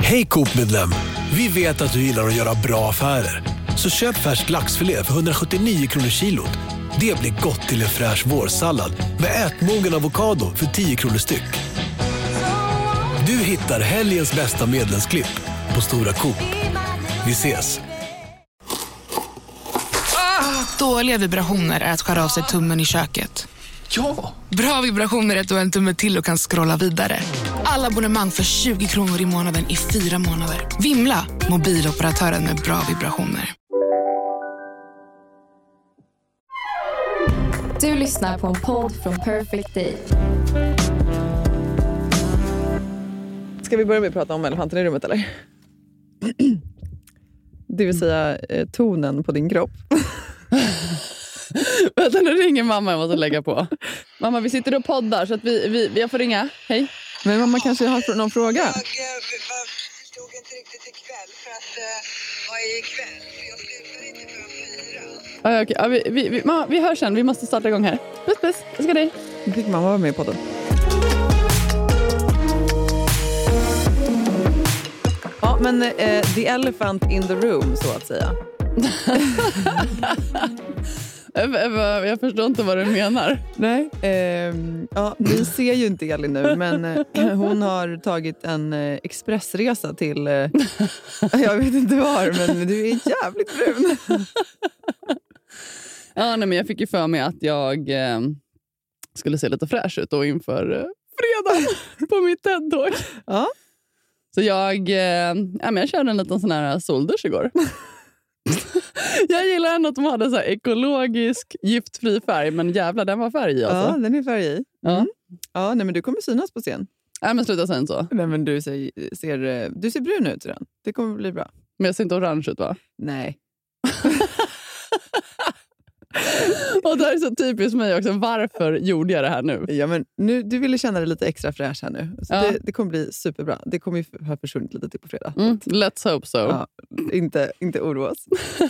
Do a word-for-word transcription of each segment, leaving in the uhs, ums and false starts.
Hej Coop-medlem! Vi vet att du gillar att göra bra affärer. Så köp färsk laxfilé för hundrasjuttionio kronor kilot. Det blir gott till en fräsch vårsallad med ätmogen avokado för tio kronor styck. Du hittar helgens bästa medlemsklipp på Stora Coop. Vi ses! Ah, dåliga vibrationer är att skära av sig tummen i köket. Ja! Bra vibrationer är att du har en tumme till och kan scrolla vidare. Alla abonnemang för tjugo kronor i månaden i fyra månader. Vimla! Mobiloperatören med bra vibrationer. Du lyssnar på en podd från Perfect Day. Ska vi börja med att prata om elefanten i rummet, eller? Det vill säga eh, tonen på din kropp. Vänta, nu ringer mamma, jag måste lägga på. Mamma, vi sitter och poddar så att vi, vi, jag får ringa. Hej. Men mamma kanske har någon fråga. Jag förstod inte riktigt ikväll för att uh, vad är ikväll? För jag slutar inte förrän fyra. Ja, okej. Ja, vi, vi, vi, mamma, vi hörs sen, vi måste starta igång här. Puss, puss, jag ska dig. Fick mamma vara med på den? Ja, men uh, the elephant in the room, så att säga. Jag förstår inte vad du menar. Nej. Eh, ja, ni ser ju inte Elin nu, men eh, hon har tagit en eh, expressresa till... Eh, jag vet inte var, men du är jävligt brun. Ja, nej, men jag fick ju för mig att jag eh, skulle se lite fräsch ut då inför eh, fredag på mitt TED-talk. Ja. Så jag, eh, ja, men jag körde en liten sån här soldusch igår. Jag gillar ändå att de hade så här ekologisk, giftfri färg. Men jävlar, den var färg i alltså. Ja, den är färg i. Mm. Ja, ja nej, men du kommer synas på scen. Nej, men sluta säga så. Nej, men du ser, ser, du ser brun ut redan. Det kommer bli bra. Men jag ser inte orange ut, va? Nej. Och det här är så typiskt mig också. Varför gjorde jag det här nu? Ja, men nu, du ville känna dig lite extra fräsch här nu. Så Ja. det, det kommer bli superbra. Det kommer ju ha försvunnit lite till på fredag. Mm, let's hope so. Ja, inte, inte oroa oss.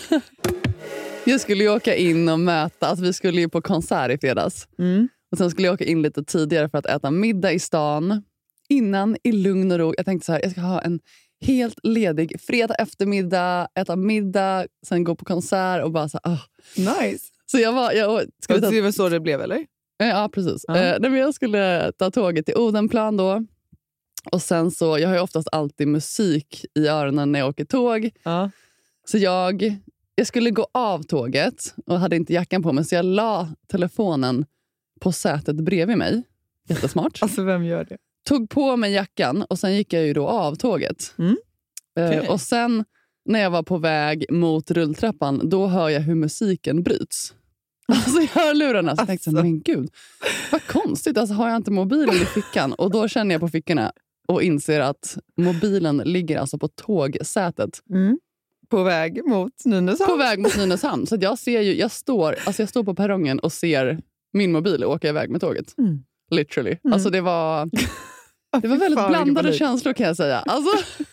Jag skulle ju åka in och möta. Alltså vi skulle ju på konsert i fredags. Mm. Och sen skulle jag åka in lite tidigare för att äta middag i stan. Innan i lugn och ro. Jag tänkte så här, jag ska ha en helt ledig fredag eftermiddag. Äta middag, sen gå på konsert och bara så här, oh. Nice. Så jag var... Jag skulle ta... Det var så det blev, eller? Ja, precis. Ja. Eh, nej, men jag skulle ta tåget till Odenplan då. Och sen så, jag har ju oftast alltid musik i öronen när jag åker tåg. Ja. Så jag, jag skulle gå av tåget och hade inte jackan på mig. Så jag la telefonen på sätet bredvid mig. Jättesmart. Alltså, vem gör det? Tog på mig jackan och sen gick jag ju då av tåget. Mm. Eh, Okay. och sen när jag var på väg mot rulltrappan, då hör jag hur musiken bryts. Alltså jag hör lurarna, så jag tänkte jag, men gud, vad konstigt. Alltså har jag inte mobilen i fickan? Och då känner jag på fickorna och inser att mobilen ligger alltså på tågsätet. Mm. På väg mot Nynäshamn. På väg mot Nynäshamn. Så att jag ser ju, jag står, alltså jag står på perrongen och ser min mobil åka iväg med tåget. Mm. Literally. Mm. Alltså det var... Det var väldigt Fan, blandade panik. känslor, kan jag säga. Alltså,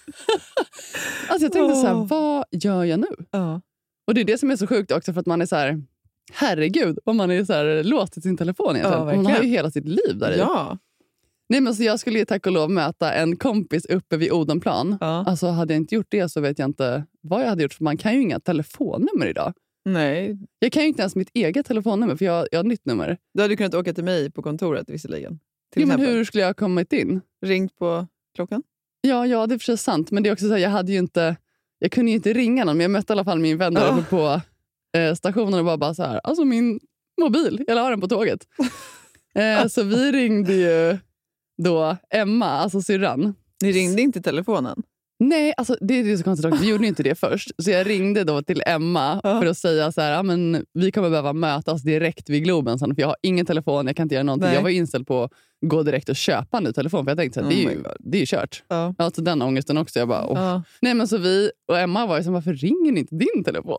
alltså jag tänkte så här, vad gör jag nu? Ja. Och det är det som är så sjukt också, för att man är så här, herregud, om man är så här låst till sin telefon egentligen. Ja, man har ju hela sitt liv där i. Ja. Nej, men så jag skulle ju tack och lov möta en kompis uppe vid Odenplan. Ja. Alltså hade jag inte gjort det så vet jag inte vad jag hade gjort. För man kan ju inga telefonnummer idag. Nej. Jag kan ju inte ens mitt eget telefonnummer, för jag, jag har ett nytt nummer. Du hade kunnat åka till mig på kontoret visserligen. Till Ja, men exempel. hur skulle jag ha kommit in? Ringt på klockan? Ja, ja, det är för sig sant. Men det är också så här, jag hade ju inte... Jag kunde ju inte ringa någon, men jag mötte i alla fall min vän där Ja. uppe på eh, stationen och var bara så här, alltså min mobil, jag la den på tåget. eh, så vi ringde ju då Emma, alltså syrran. Ni ringde inte telefonen? Nej, alltså det är ju så konstigt också. Vi gjorde ju inte det först. Så jag ringde då till Emma Ja. för att säga så här, ja, men vi kommer behöva mötas direkt vid Globen sen, för jag har ingen telefon, jag kan inte göra någonting. Nej. Jag var inställd på att gå direkt och köpa en ny telefon, för jag tänkte så här, Oh det, är my ju, God. det är ju kört. Ja. Ja, så den ångesten också. Jag bara, åh. Ja. Nej, men så vi och Emma var ju som, varför ringer ni inte din telefon?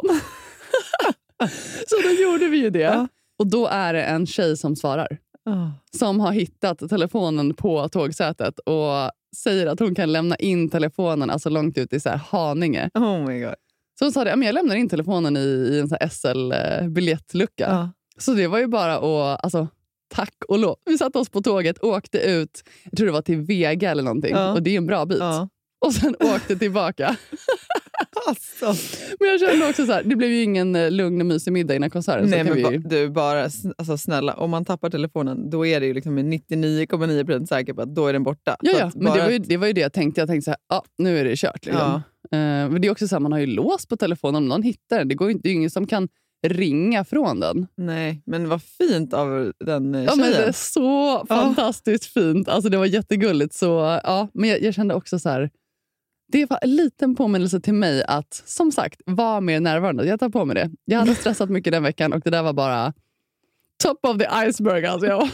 Så då gjorde vi ju det. Ja. Och då är det en tjej som svarar. Oh. Som har hittat telefonen på tågsätet och säger att hon kan lämna in telefonen alltså långt ut i så här Haninge. Oh my God. Så hon sa det, ja, men jag lämnar in telefonen i, i en så här S L-biljettlucka. Ja. Så det var ju bara att, alltså, tack och lov. Vi satte oss på tåget, åkte ut, jag tror det var till Vega eller någonting. Ja. Och det är en bra bit. Ja. och sen åkte tillbaka. Alltså. Men jag kände också så här, det blev ju ingen lugn och mysig middag innan konserten. Nej, så men vi... ba, du, bara alltså, snälla, om man tappar telefonen, då är det ju liksom nittionio komma nio procent säker på att då är den borta. Ja, så ja. men bara... det var, ju, det var ju det jag tänkte. Jag tänkte så här, ja, nu är det kört. Liksom. Ja. Uh, men det är också så här, man har ju lås på telefonen om någon hittar den. Det går ju inte, det är ju ingen som kan ringa från den. Nej, men vad fint av den tjejen. Ja, men det är så fantastiskt fint. Alltså det var jättegulligt. Så, ja, men jag, jag kände också så här, det var en liten påminnelse till mig att, som sagt, vara mer närvarande. Jag tar på mig det. Jag hade stressat mycket den veckan och det där var bara top of the iceberg. Alltså jag.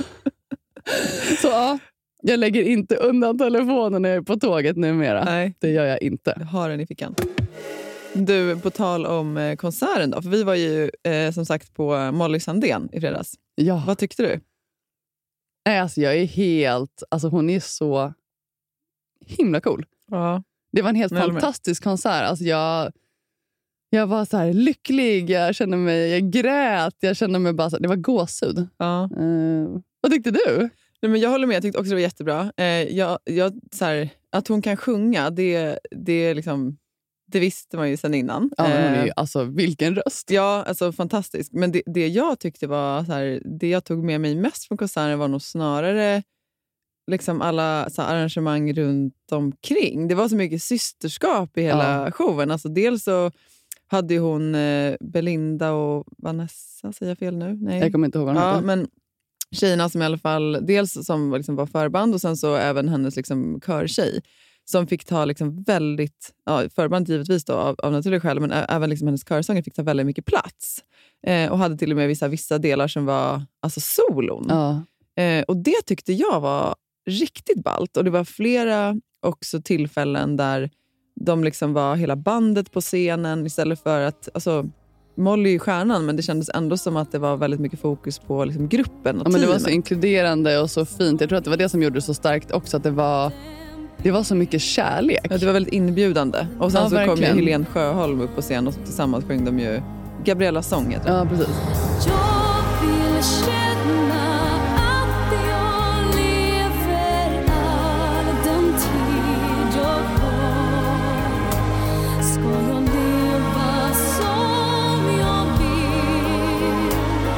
Så ja, jag lägger inte undan telefonen när jag är på tåget numera. Nej. Det gör jag inte. Jag har den i fickan. Du, på tal om eh, konserten då. För vi var ju eh, som sagt på Molly Sandén i fredags. Ja. Vad tyckte du? Nej, alltså jag är helt... Alltså hon är så himla cool. Ja. Det var en helt Nej, fantastisk konsert. Alltså jag, jag var så här lycklig. Jag kände mig... Jag grät. Jag kände mig bara så, det var gåshud. Ja. Uh, vad tyckte du? Nej, men jag håller med. Jag tyckte också det var jättebra. Eh, jag, jag, så här, att hon kan sjunga, det, det, liksom, det visste man ju sedan innan. Ja, men hon är ju, Eh, alltså, vilken röst. Ja, alltså fantastisk. Men det, det jag tyckte var så här, det jag tog med mig mest från konserten var nog snarare liksom alla så här, arrangemang runt omkring. Det var så mycket systerskap i hela Ja. showen. Alltså, dels så hade ju hon eh, Belinda och Vanessa, säger jag fel nu? Nej. Jag kommer inte ihåg vad hon Ja, heter. men tjejerna som i alla fall, dels som liksom var förband och sen så även hennes liksom körtjej som fick ta liksom väldigt, ja, förband givetvis då av, av naturliga skäl, men ä- även liksom hennes körsånger fick ta väldigt mycket plats. Eh, och hade till och med vissa, vissa delar som var alltså solon. Ja. Eh, och det tyckte jag var riktigt ballt. Och det var flera också tillfällen där de liksom var hela bandet på scenen istället för att, alltså Molly är ju stjärnan, men det kändes ändå som att det var väldigt mycket fokus på liksom gruppen och Ja, men det var teamet. så inkluderande och så fint. Jag tror att det var det som gjorde det så starkt också, att det var, det var så mycket kärlek. Ja, det var väldigt inbjudande. Och sen Ja, så kom ju verkligen. Helene Sjöholm upp på scen och så tillsammans sjöng de ju Gabriellas sång. heter det. Ja, precis. Jag vill känna att jag lever all den tid jag har. Ska jag leva som jag vill.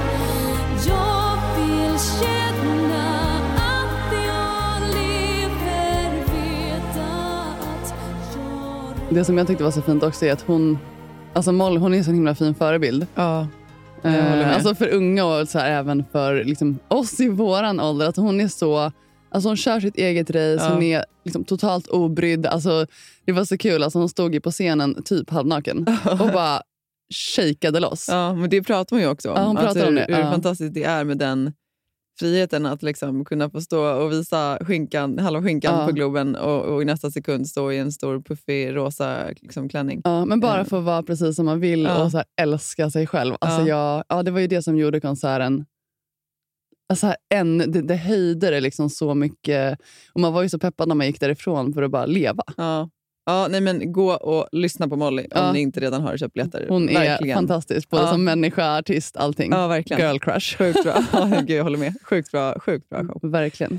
Jag vill känna att jag lever, veta att jag... Det som jag tyckte var så fint också är att hon, alltså Molly, hon är en så himla fin förebild. Ja, jag håller med. Eh, alltså för unga och så här, även för liksom, oss i våran ålder. Att hon är så, alltså hon kör sitt eget race, Ja. hon är liksom totalt obrydd. Alltså, det var så kul, alltså, hon stod ju på scenen typ halvnaken och bara shakeade loss. Ja, men det pratar man ju också om. Ja, hon pratar alltså, om det, hur, hur ja. fantastiskt det är med den friheten att liksom kunna få stå och visa skinkan, halva skinkan Ja. på Globen och, och i nästa sekund stå i en stor puffig rosa liksom, klänning. Ja, men bara Eh. få vara precis som man vill Ja. och så här, älska sig själv. Alltså, Ja. jag, ja, det var ju det som gjorde konserten. Alltså, här, en, det, det höjde det liksom så mycket. Och man var ju så peppad när man gick därifrån för att bara leva. Ja. Ja, nej, men gå och lyssna på Molly Ja. om ni inte redan har köpt biljetter. Hon är Verkligen. fantastisk, både Ja. som människa, artist, allting. Ja, verkligen. Girl crush. Sjukt bra. Ja, gud, jag håller med. Sjukt bra, sjukt bra show. Verkligen.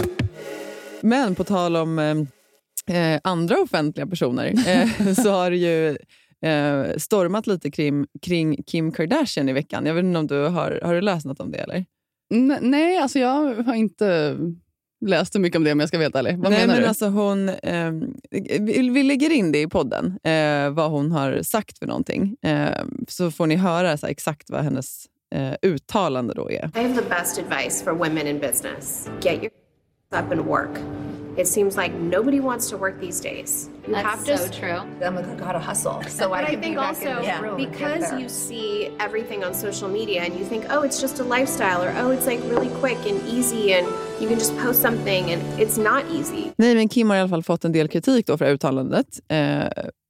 Men på tal om eh, andra offentliga personer eh, så har det ju eh, stormat lite kring, kring Kim Kardashian i veckan. Jag vet inte om du har, har du läst något om det eller? N- nej, alltså jag har inte läst så mycket om det, om jag ska veta ärlig. Vad Nej, menar men du? alltså hon, eh, vi, vi lägger in det i podden, eh, vad hon har sagt för någonting. Eh, så får ni höra så här, exakt vad hennes eh, uttalande då är. I have the best advice for women in business. Get your up and work. It seems like nobody wants to work these days. You That's have to so true. I'm like, I gotta hustle. So but I I can think be back also in this room and get because there. you see everything on social media and you think, oh, it's just a lifestyle, or oh, it's like really quick and easy and you can just post something, and it's not easy. Nej, men Kim har i alla fall fått en del kritik då för uttalandet. Eh,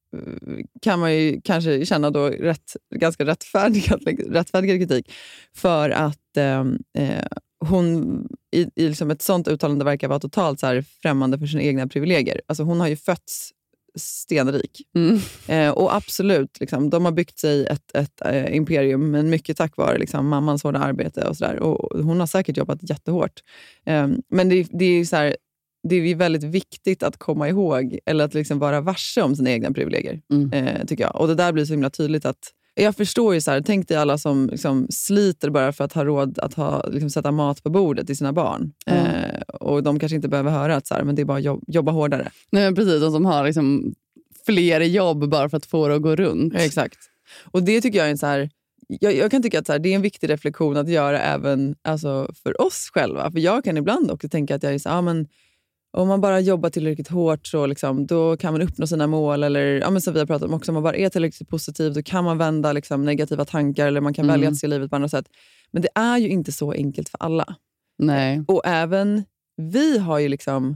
kan man ju kanske känna då rätt, ganska rättfärdigad, rättfärdigad kritik. För att eh, eh, hon i, i liksom ett sånt uttalande verkar vara totalt så här främmande för sina egna privilegier. Alltså hon har ju fötts stenrik. Mm. Eh, och absolut, liksom, de har byggt sig ett, ett eh, imperium, men mycket tack vare liksom, mammans hårda arbete och sådär. Och hon har säkert jobbat jättehårt. Eh, men det, det är ju så här, det är väldigt viktigt att komma ihåg eller att liksom vara varse om sina egna privilegier, Mm. eh, tycker jag. Och det där blir så himla tydligt att jag förstår ju så här, tänk dig alla som liksom sliter bara för att ha råd att ha, liksom, sätta mat på bordet till sina barn. Mm. Eh, och de kanske inte behöver höra att så här, men det är bara jobb, jobba hårdare. Nej, men precis, de som har liksom fler jobb bara för att få det att gå runt. Ja, exakt. Och det tycker jag är en så här, jag, jag kan tycka att så här, det är en viktig reflektion att göra även alltså, för oss själva. För jag kan ibland också tänka att jag är så, ah, men om man bara jobbar tillräckligt hårt så liksom, då kan man uppnå sina mål. Eller ja, men som vi har pratat om också, om man bara är tillräckligt positiv då kan man vända liksom, negativa tankar eller man kan Mm. välja att se livet på andra sätt. Men det är ju inte så enkelt för alla. Nej. Och även vi har ju liksom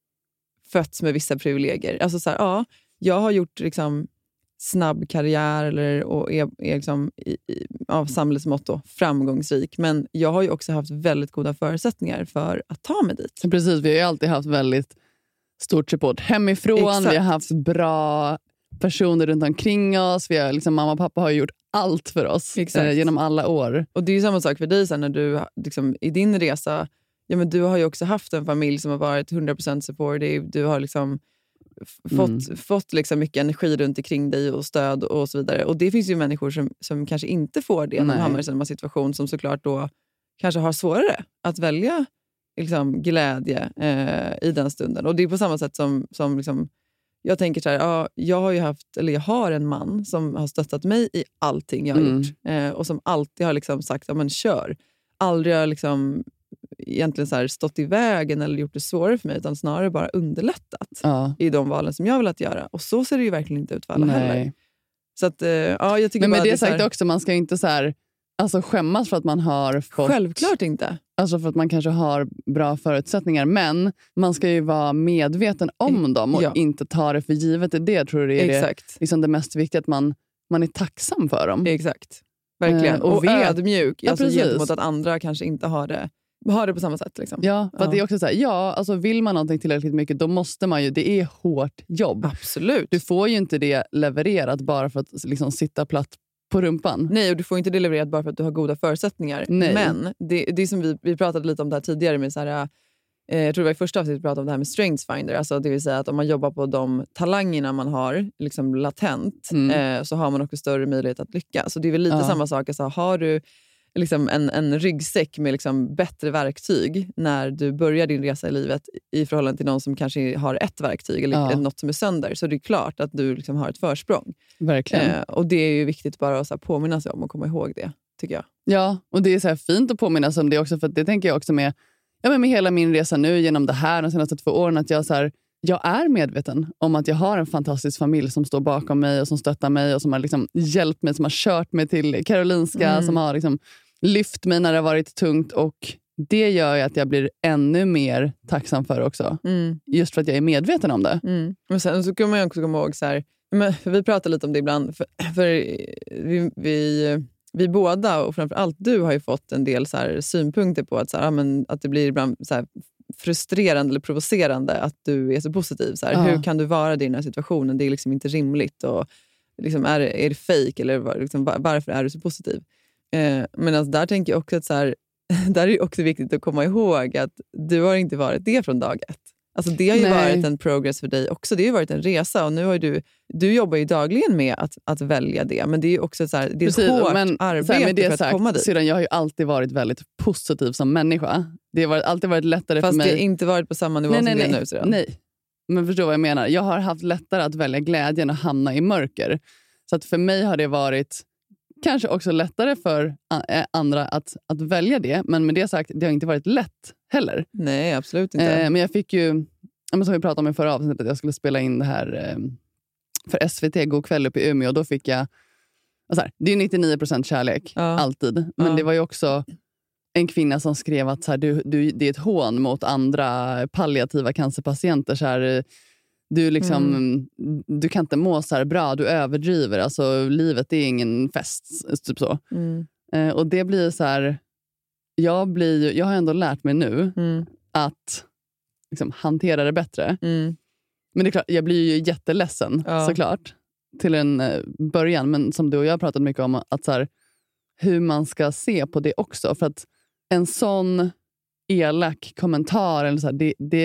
fötts med vissa privilegier. Alltså så här, ja, jag har gjort liksom snabb karriär eller, och är, är liksom i, i, av samhällsmotto framgångsrik. Men jag har ju också haft väldigt goda förutsättningar för att ta mig dit. Precis, vi har ju alltid haft väldigt stort support hemifrån. Exakt. Vi har haft bra personer runt omkring oss. Vi har, liksom, mamma och pappa har gjort allt för oss eh, genom alla år. Och det är ju samma sak för dig sen när du liksom, i din resa, ja, men du har ju också haft en familj som har varit hundra procent supportive. Du har liksom fått, Mm. fått liksom mycket energi runt omkring dig och stöd och så vidare. Och det finns ju människor som, som kanske inte får det när de Nej. hamnar i samma situation som såklart då kanske har svårare att välja liksom, glädje eh, i den stunden. Och det är på samma sätt som, som liksom, jag tänker så här, ja, jag har ju haft, eller jag har en man som har stöttat mig i allting jag har Mm. gjort. Eh, och som alltid har liksom sagt, ja men kör. Aldrig har liksom egentligen så här stått i vägen eller gjort det svårare för mig, utan snarare bara underlättat Ja. i de valen som jag har velat göra. Och så ser det ju verkligen inte ut för alla Nej. heller. Så att, eh, ja, jag tycker Men med bara det att är så sagt här, också, man ska inte så här, alltså skämmas för att man har fått... självklart inte. Alltså för att man kanske har bra förutsättningar. Men man ska ju vara medveten om dem och Ja. inte ta det för givet. Det är det, jag tror det är det, Exakt. liksom det mest viktiga, att man, man är tacksam för dem. Exakt. Verkligen. Eh, och och vet- ödmjuk Ja, alltså, precis. gentemot att andra kanske inte har det, har det på samma sätt. Liksom. Ja, för att det är också så här, ja, alltså vill man någonting tillräckligt mycket, då måste man ju, det är hårt jobb. Absolut. Du får ju inte det levererat bara för att liksom sitta platt på rumpan. Nej, och du får inte det levererat bara för att du har goda förutsättningar. Nej. Men det, det är som vi, vi pratade lite om det här tidigare med så här, eh, jag tror det var i första avsnittet vi pratade om det här med strengths finder. Alltså det vill säga att om man jobbar på de talangerna man har liksom latent Mm. eh, så har man också större möjlighet att lyckas. Så det är väl lite Ja. samma sak. Alltså, har du liksom en, en ryggsäck med liksom bättre verktyg när du börjar din resa i livet i förhållande till någon som kanske har ett verktyg eller Ja. något som är sönder, så det är klart att du liksom har ett försprång. Verkligen. Eh, och det är ju viktigt bara att så här, påminna sig om och komma ihåg det, tycker jag. Ja, och det är så här fint att påminna sig om det också, för att det tänker jag också med, ja, men med hela min resa nu genom det här de senaste två åren, att jag, så här, jag är medveten om att jag har en fantastisk familj som står bakom mig och som stöttar mig och som har liksom hjälpt mig, som har kört mig till Karolinska, Mm. som har liksom lyft mig när det har varit tungt, och det gör ju att jag blir ännu mer tacksam för också. Mm. Just för att jag är medveten om det. Mm. Men sen så kan man ju också komma ihåg så här, men, för vi pratar lite om det ibland, för, för vi, vi, vi båda och framförallt du har ju fått en del så här synpunkter på att, så här, ja, men, att det blir ibland så här frustrerande eller provocerande att du är så positiv. Så här, Ja. hur kan du vara det i den här situationen? Det är liksom inte rimligt. Och, liksom, är, det- är det fake eller var, liksom, var- varför är du så positiv? Eh, men alltså, där tänker jag också att så här, där är det också viktigt att komma ihåg att du har inte varit det från dag ett. Alltså det har ju Nej. varit en progress för dig också. Det har ju varit en resa och nu har ju du, du jobbar ju dagligen med att, att välja det. Men det är ju också så här, det är Precis, ett hårt men arbete så här, med det för att sagt, komma dit. Sedan jag har ju alltid varit väldigt positiv som människa. Det har varit, alltid varit lättare Fast för mig. det har inte varit på samma nivå nej, som nej, det är nej. nu. Sedan. nej. Men förstår vad jag menar. Jag har haft lättare att välja glädjen och hamna i mörker. Så att för mig har det varit kanske också lättare för a- andra att, att välja det. Men med det sagt, det har inte varit lätt heller. Nej, absolut inte. Eh, men jag fick ju, ja, men som vi pratade om i förra avsnittet, att jag skulle spela in det här eh, för S V T God kväll uppe i Umeå. Och då fick jag, alltså här, det är ju nittionio procent kärlek, Ja. alltid. Men Ja. det var ju också en kvinna som skrev att så här, du, du, det är ett hån mot andra palliativa cancerpatienter. Så här, du, liksom, Mm. du kan inte må så här bra, du överdriver. Alltså, livet är ingen fest. Typ så. Mm. Eh, och det blir så här, jag, blir, jag har ändå lärt mig nu Mm. att liksom, hantera det bättre. Mm. Men det är klart, jag blir ju jätteledsen Ja. såklart till en eh, början. Men som du och jag har pratat mycket om, att så här, hur man ska se på det också. För att en sån elak kommentar, eller så här, det, det,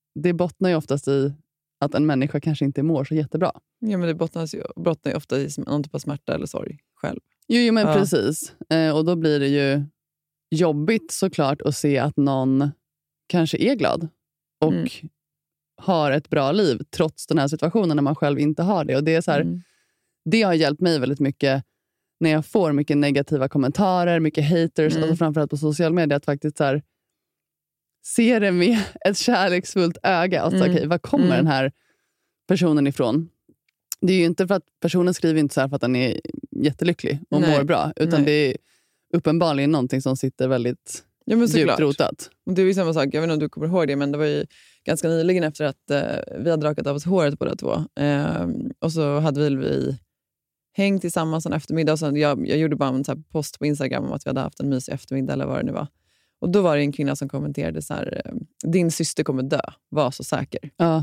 det bottnar ju oftast i att en människa kanske inte mår så jättebra. Ja, men det bottnar ju, bottnar ju ofta i någon typ av smärta eller sorg själv. Jo, jo men ja. precis. Eh, och då blir det ju jobbigt såklart att se att någon kanske är glad och mm. har ett bra liv trots den här situationen när man själv inte har det. Och det är så här, mm. det har hjälpt mig väldigt mycket när jag får mycket negativa kommentarer, mycket haters, mm. alltså framförallt på social media, att faktiskt så här, se det med ett kärleksfullt öga. Alltså, mm. okej, var kommer mm. den här personen ifrån? Det är ju inte för att personen skriver inte så här för att den är jättelycklig och Nej. mår bra, utan Nej. det är uppenbarligen någonting som sitter väldigt ja, djupt rotat. Och det är ju samma sak, jag vet inte om du kommer ihåg det, men det var ju ganska nyligen efter att eh, vi hade rakat av oss håret båda två. Eh, och så hade vi, vi hängt tillsammans en eftermiddag. Och så jag, jag gjorde bara en så här post på Instagram om att vi hade haft en mysig eftermiddag eller vad det nu var. Och då var det en kvinna som kommenterade så här: din syster kommer dö, var så säker. Ja.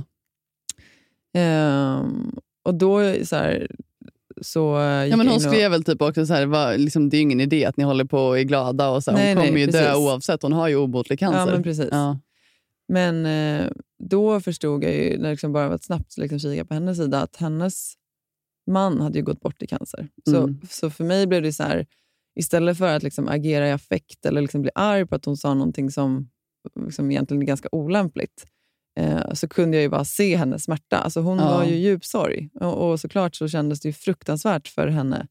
Eh, och då så här... Så ja, men hon skrev och... väl typ också så här, var, liksom, det är ju ingen idé att ni håller på och är glada och så här, nej, hon kommer nej, ju precis. dö oavsett, hon har ju obotlig cancer. Ja, men precis. Ja. Men eh, då förstod jag ju, när det liksom bara var ett snabbt liksom, kika på hennes sida, att hennes man hade ju gått bort i cancer. Så, mm. så för mig blev det så här, istället för att liksom, agera i affekt eller liksom, bli arg på att hon sa någonting som liksom, egentligen är ganska olämpligt, så kunde jag ju bara se hennes smärta. Alltså hon ja. var ju djup sorg. Och, och såklart så kändes det ju fruktansvärt för henne.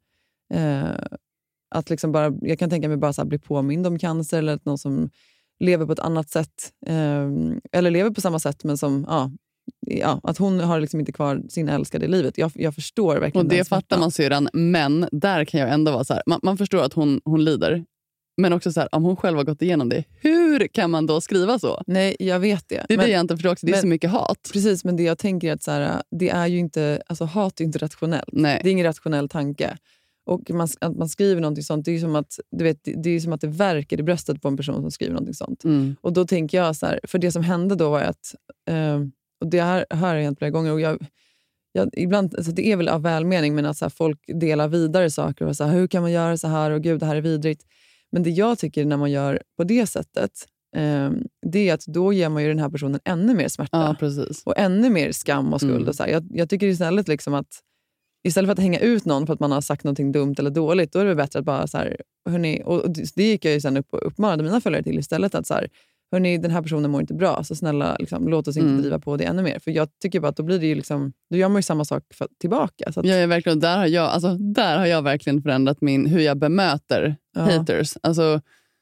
Eh, att liksom bara, jag kan tänka mig bara så här, bli påmind om cancer eller att någon som lever på ett annat sätt. Eh, eller lever på samma sätt men som, ja, ja att hon har liksom inte kvar sin älskade i livet. Jag, jag förstår verkligen. Och det fattar man syrran. Men där kan jag ändå vara så här, man, man förstår att hon, hon lider. Men också så här, om hon själv har gått igenom det, hur kan man då skriva så? Nej, jag vet det. Det är men, det jag inte förstår också, det är men, så mycket hat. Precis, men det jag tänker är att så här, det är ju inte, alltså hat är inte rationellt. Nej. Det är ingen rationell tanke. Och man, att man skriver någonting sånt, det är ju som att, du vet, det är som att det verkar i bröstet på en person som skriver någonting sånt. Mm. Och då tänker jag så här, för det som hände då var att, eh, och det här har jag hänt flera gånger, och jag, jag, ibland, alltså det är väl av välmening, men att så här, folk delar vidare saker och så här, hur kan man göra så här, och gud, det här är vidrigt. Men det jag tycker när man gör på det sättet, eh, det är att då ger man ju den här personen ännu mer smärta. Ja, precis. Och ännu mer skam och skuld. Mm. Och så här. Jag, jag tycker istället liksom att istället för att hänga ut någon för att man har sagt någonting dumt eller dåligt, då är det bättre att bara så här, hörni, och det gick jag ju sen upp och uppmanade mina följare till istället, att så här, hörni, den här personen mår inte bra, så snälla liksom, låt oss inte mm. driva på det ännu mer. För jag tycker bara att då blir det ju liksom, då gör man ju samma sak för, tillbaka. Så att... Ja, jag verkligen, där har jag, alltså, där har jag verkligen förändrat min, hur jag bemöter ja. haters. Alltså,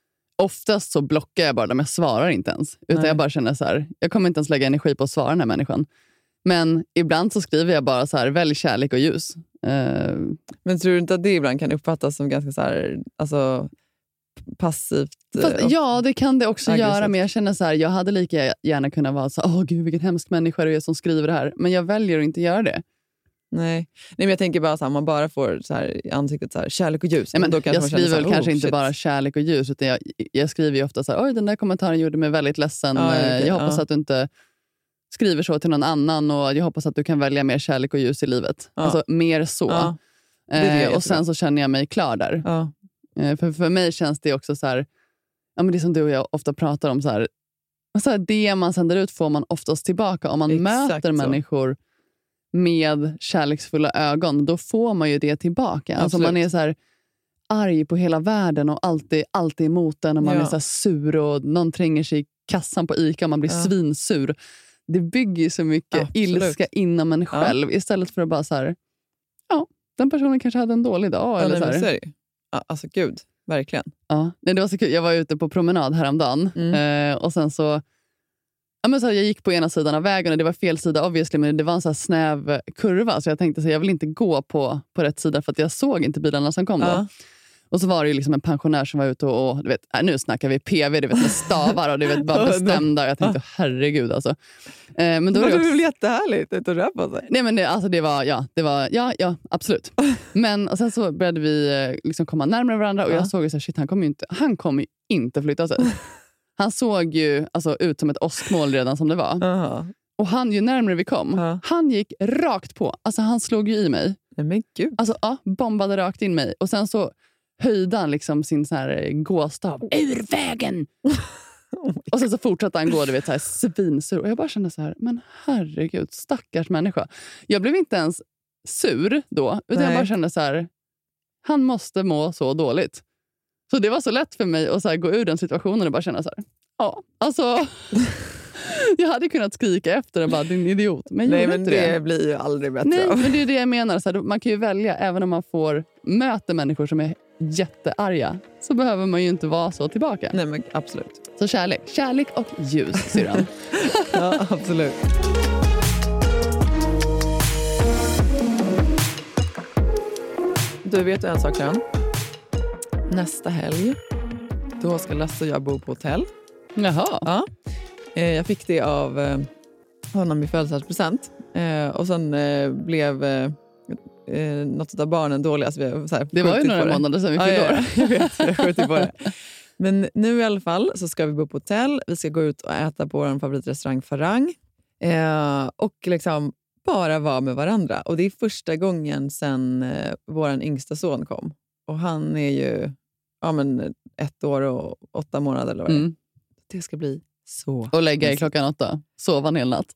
oftast så blockar jag bara dem, jag svarar inte ens. Utan Nej. jag bara känner så här, jag kommer inte ens lägga energi på att svara den här människan. Men ibland så skriver jag bara så här, välj kärlek och ljus. Uh... Men tror du inte att det ibland kan uppfattas som ganska så här, alltså passivt? Fast, ja, det kan det också aggressivt. Göra, men jag känner så här, jag hade lika gärna kunnat vara så här, åh gud vilken hemsk människa det är som skriver det här. Men jag väljer att inte göra det. Nej, Nej men jag tänker bara så här, man bara får så här i ansiktet så här, kärlek och ljus. Nej, men då jag skriver väl här, kanske oh, inte shit. bara kärlek och ljus, utan jag, jag skriver ju ofta så här, oj den där kommentaren gjorde mig väldigt ledsen. Ja, okay, jag hoppas ja. att du inte skriver så till någon annan, och jag hoppas att du kan välja mer kärlek och ljus i livet. Ja. Alltså mer så. Ja. Det det eh, och sen så känner jag mig klar där. Ja. Eh, för, för mig känns det också så här, ja, men det är som du och jag ofta pratar om så här, så här, det man sänder ut får man oftast tillbaka. Om man Exakt möter så. människor med kärleksfulla ögon, då får man ju det tillbaka. Alltså man är så här arg på hela världen och alltid, alltid emot den, och man ja. är så här sur och någon tränger sig i kassan på ICA och man blir ja. svinsur. Det bygger så mycket Absolut. ilska inom en själv ja. istället för att bara så här, ja, den personen kanske hade en dålig dag. Ja, eller nej, så här. Ja, alltså gud, verkligen. Ja, det var så kul. Jag var ute på promenad häromdagen mm. eh, och sen så, ja, men så här, jag gick på ena sidan av vägen och det var fel sida obviously, men det var en så här snäv kurva, så jag tänkte så jag vill inte gå på, på rätt sida för att jag såg inte bilarna som kom ja. då. Och så var det ju liksom en pensionär som var ute och, och du vet, äh, nu snackar vi P V, du vet, med stavar och du vet, bara bestämda. Och jag tänkte, herregud alltså. Eh, men då det var det också... väl jättehärligt att röpa sig. Nej, men det, alltså det var, ja, det var, ja, ja, absolut. Men och sen så började vi eh, liksom komma närmare varandra och ja. jag såg ju så här, shit, han kommer ju inte, han kommer ju inte flytta sig. Han såg ju alltså, ut som ett åskmål redan som det var. Uh-huh. Och han, ju närmare vi kom, uh-huh. han gick rakt på. Alltså han slog ju i mig. Nej, men gud. Alltså ja, bombade rakt in mig. Och sen så höjde han liksom sin så här gåstav. Ur vägen! Och sen så fortsatte han gå, du vet, så här svinsur. Och jag bara kände så här, men herregud, stackars människa. Jag blev inte ens sur då, utan Nej. jag bara kände så här, han måste må så dåligt. Så det var så lätt för mig att så här gå ur den situationen och bara känna så här, ja, alltså... Jag hade kunnat skrika efter och bara, din idiot. Men Nej, gjorde men inte det, det blir ju aldrig bättre. Nej, av. men det är det jag menar. Så här, man kan ju välja, även om man får möta människor som är jättearga, så behöver man ju inte vara så tillbaka. Nej, men absolut. Så kärlek. Kärlek och ljus, syrran. Ja, absolut. Du vet en sak, Jan. Nästa helg, då ska Lasse och jag bo på hotell. Jaha. Ja. Eh, jag fick det av eh, honom i födelsedagspresent. Eh, och sen eh, blev eh, eh, något av barnen dåliga. Så vi har, så här, Det var ju några det. månader sedan vi Ja, fyllde ja, år. jag vet, jag skjutit på det. Men nu i alla fall så ska vi bo på hotell. Vi ska gå ut och äta på vår favoritrestaurang Farang. Eh, och liksom bara vara med varandra. Och det är första gången sedan eh, vår yngsta son kom. Och han är ju ja, men ett år och åtta månader eller vad det är. Mm. Det ska bli så. Och lägga i klockan åtta. Sova en hel natt.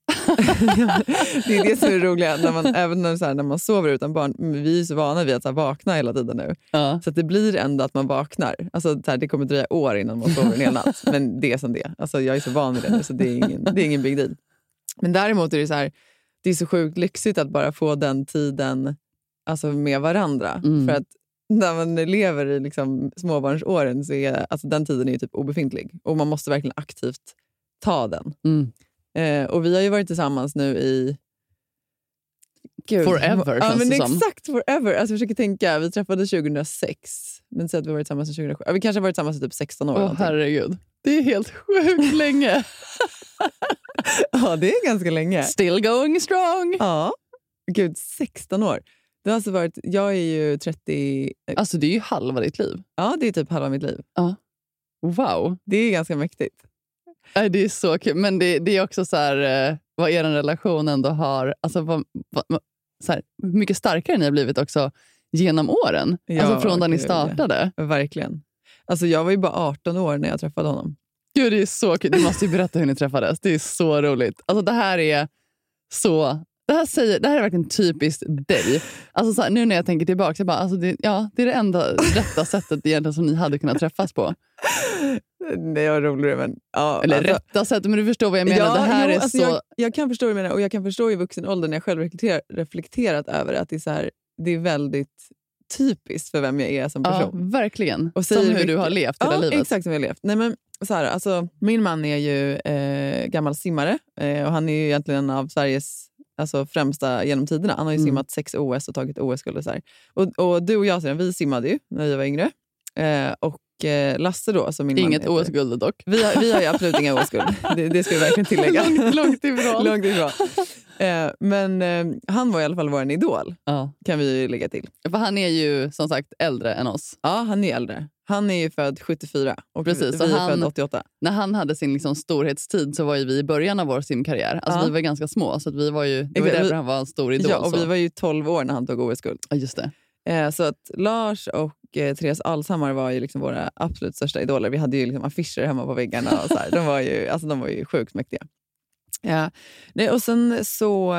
Det är det som är roligt. När man, även när, så här, när man sover utan barn. Vi är så vana vid att så här, vakna hela tiden nu. Ja. Så att det blir ändå att man vaknar. Alltså, så här, det kommer dröja år innan man sover en hel natt. Men det är som det. Alltså, jag är så van vid det nu så det är ingen, det är ingen big deal. Men däremot är det så här, det är så sjukt lyxigt att bara få den tiden alltså, med varandra. Mm. För att när man lever i liksom, småbarnsåren så är alltså, den tiden är ju typ obefintlig. Och man måste verkligen aktivt ta den. Mm. Eh, och vi har ju varit tillsammans nu i... Gud. Forever, ja, känns men det som. exakt forever. Alltså, jag försöker tänka, vi träffades tjugohundrasex. Men så att vi har varit tillsammans sedan tjugohundrasju. Ja, vi kanske har varit tillsammans i typ sexton år. Åh, herregud. Det är helt sjukt länge. Ja, det är ganska länge. Still going strong. Ja, gud, sexton år. Det har alltså varit, jag är ju trettio... Alltså det är ju halva ditt liv. Ja, det är typ halva mitt liv. Ja. Wow. Det är ganska mäktigt. Nej, det är så kul. Men det, det är också så här, eh, vad er relation ändå har, alltså vad, vad, så här, hur mycket starkare ni har blivit också genom åren. Ja, alltså från när ni gud, startade. ja. Verkligen. Alltså jag var ju bara arton år när jag träffade honom. Gud, det är så kul. Du måste ju berätta hur ni träffades. Det är så roligt. Alltså det här är så... Det här, säger, det här är verkligen typiskt dig. Alltså så här, nu när jag tänker tillbaka, jag bara, alltså det, ja, det är det enda rätta sättet egentligen som ni hade kunnat träffas på. Det var roligare, men... Ja, Eller alltså, rätta sättet, men du förstår vad jag menar. Ja, det här jo, är alltså så... jag, jag kan förstå vad du menar, och jag kan förstå i vuxen ålder när jag själv reflekterar, reflekterat över att det är, så här, det är väldigt typiskt för vem jag är som person. Ja, verkligen. Och som hur mycket, du har levt hela ja, livet. Exakt som jag har levt. Nej, men, så här, alltså, min man är ju eh, gammal simmare eh, och han är ju egentligen en av Sveriges alltså, främsta genom tiderna. Han har ju Mm. simmat sex O S och tagit O S-guld. Och, så här. och, och du och jag, sedan, vi simmade ju när vi var yngre. Eh, och eh, Lasse då, som min Inget man O S-guld dock. Vi har, vi har ju absolut inga O S-guld. Det, det ska vi verkligen tillägga. långt, långt ifrån. långt ifrån. Eh, men eh, han var i alla fall vår idol, Ja. kan vi ju lägga till. För han är ju som sagt äldre än oss. Ja, han är äldre. Han är ju född sjuttiofyra och Precis, vi så är han- född åttioåtta. När han hade sin liksom storhetstid så var ju vi i början av vår simkarriär. Alltså Ja. vi var ganska små, så att vi var ju, det var Exakt, därför vi- han var en stor idol. Ja, och så. vi var ju tolv år när han tog O S-guld. Ja, just det. Eh, så att Lars och eh, Therese Alshammar var ju liksom våra absolut största idoler. Vi hade ju liksom affischer hemma på väggarna. Och så här. De, var ju, alltså, de var ju sjukt mäktiga. Ja. Nej, och sen så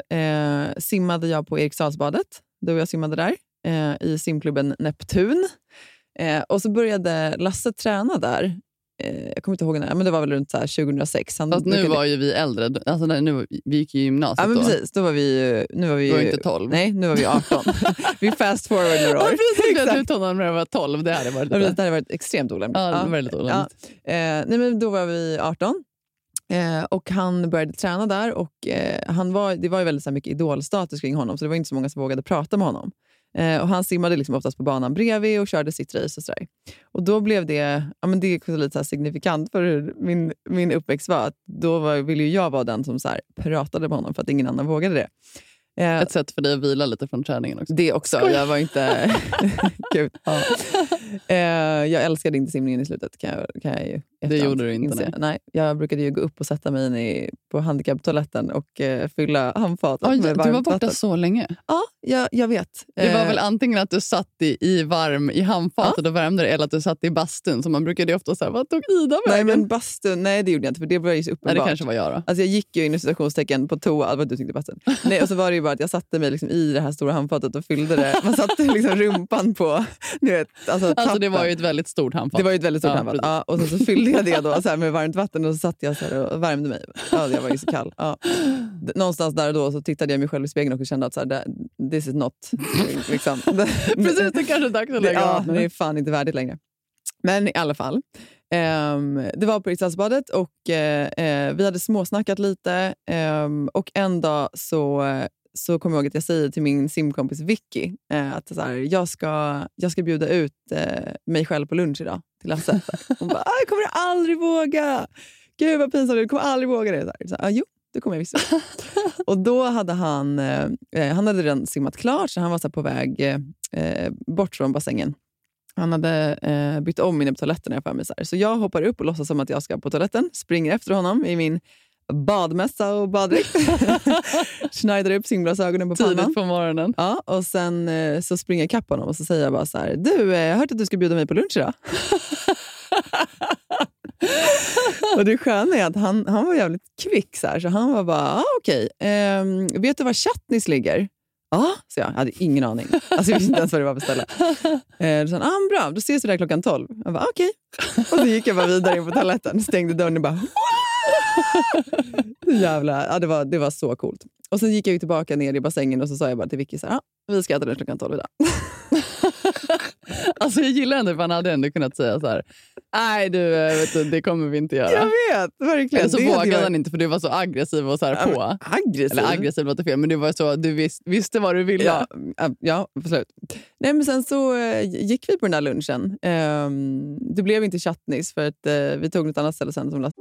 eh, simmade jag på Eriksdalsbadet. Du och jag simmade där eh, i simklubben Neptun. Eh, och så började Lasse träna där. Eh, jag kommer inte ihåg när, men det var väl runt så här tjugohundrasex. Han Fast nu brukade- var ju vi äldre. Alltså när, nu, vi gick ju i gymnasiet Ja, men då. precis. Då var vi ju... Nu var vi Du var ju- inte tolv. Nej, nu var vi arton. Vi fast forward några år. Ja, precis. Exakt. Du tog honom när jag var tolv. Det hade varit Ja, lite... det hade varit extremt olämpligt. Ja, det var väldigt olämpligt. Ja. Eh, nej, men då var vi arton. Eh, och han började träna där. Och eh, han var, det var ju väldigt så här, mycket idolstatus kring honom. Så det var inte så många som vågade prata med honom. Eh, och han simmade liksom oftast på banan bredvid och körde sitt race och sådär. Och då blev det, ja, men det är lite så här signifikant för hur min, min uppväxt var. Att då var, ville ju jag vara den som så här, pratade med honom för att ingen annan vågade det. Eh, Ett sätt för dig att vila lite från träningen också. det också. Jag var inte... Gud. Ja. Eh, jag älskade inte simningen i slutet, kan jag, kan jag ju Det gjorde du inte. Nej. nej, jag brukade ju gå upp och sätta mig in i, på handikapptoaletten och eh, fylla handfatet Oj, med varmt du var borta vatten. så länge? Ja, jag, jag vet. Det var eh, väl antingen att du satt i, i varm i handfatet ja. och värmde det, eller att du satt i bastun. Så man brukade ju ofta säga, vad tog Ida vägen? Nej, men bastun, nej det gjorde jag inte, för det var ju så uppenbart. Nej, det kanske var jag då. Alltså jag gick ju in i situationstecken på toa, vad du tyckte bastun. Nej, och så var det ju bara att jag satte mig liksom i det här stora handfatet och fyllde det. Man satte liksom rumpan på, du vet, alltså, alltså det var ju ett väldigt stort handfat. Det var ju ett väldigt stort ja, handfat. Ja, och så, så fyllde jag det då så här med varmt vatten och så satt jag så här och värmde mig. Ja, jag var ju så kall. Ja. Någonstans där och då så tittade jag mig själv i spegeln och kände att så här, this is not liksom. Precis, det kanske är dags att lägga ja, av. det är fan inte värdigt längre. Men i alla fall. Um, det var på Riksdagsbadet och uh, vi hade småsnackat lite um, och en dag så, uh, så kommer jag ihåg att jag säger till min simkompis Vicky uh, att så här, jag, ska, jag ska bjuda ut uh, mig själv på lunch idag till Lasse. Hon bara, jag kommer aldrig våga. Gud vad pinsamt, du kommer aldrig våga det. Så här, så här, jo, det kommer jag visst. Och då hade han, uh, han hade redan simmat klart så han var så här på väg uh, bort från bassängen. Han hade eh, bytt om inne på toaletten när jag mig så här. Så jag hoppar upp och låtsas som att jag ska på toaletten. Springer efter honom i min badmässa och baddräkt. Schneidar upp simglasögonen på pannan. Tidigt på morgonen. Ja, och sen eh, så springer jag ikapp honom och så säger jag bara så här. Du, eh, jag har hört att du ska bjuda mig på lunch idag. Och det sköna är att han, han var jävligt kvick så här. Så han var bara, ah, okej. Okay. Eh, vet du var Katniss ligger? Ja, så jag hade ingen aning. Alltså jag visste inte ens vad det var för ställe. Eh, så han, ah, bra, då ses vi där klockan tolv. Jag bara, okej. Okay. Och så gick jag bara vidare in på toaletten. Stängde dörren och bara, jävla, ja, det var, det var så coolt. Och sen gick jag ju tillbaka ner i bassängen och så sa jag bara till Vicky så här, ah, vi ska äta den klockan tolv idag. Alltså jag gillar ändå, för han hade ändå kunnat säga så här, nej du, vet du, det kommer vi inte göra. Jag vet, verkligen. Eller så det, vågade det var... han inte, för du var så aggressiv och så här på. Ja, aggressiv? Eller aggressiv låter fel, men du var så, du vis, visste vad du ville. Ja, ja, absolut. Nej, men sen så uh, gick vi på den där lunchen. Um, det blev inte Katniss för att uh, vi tog något annat ställe sen som last...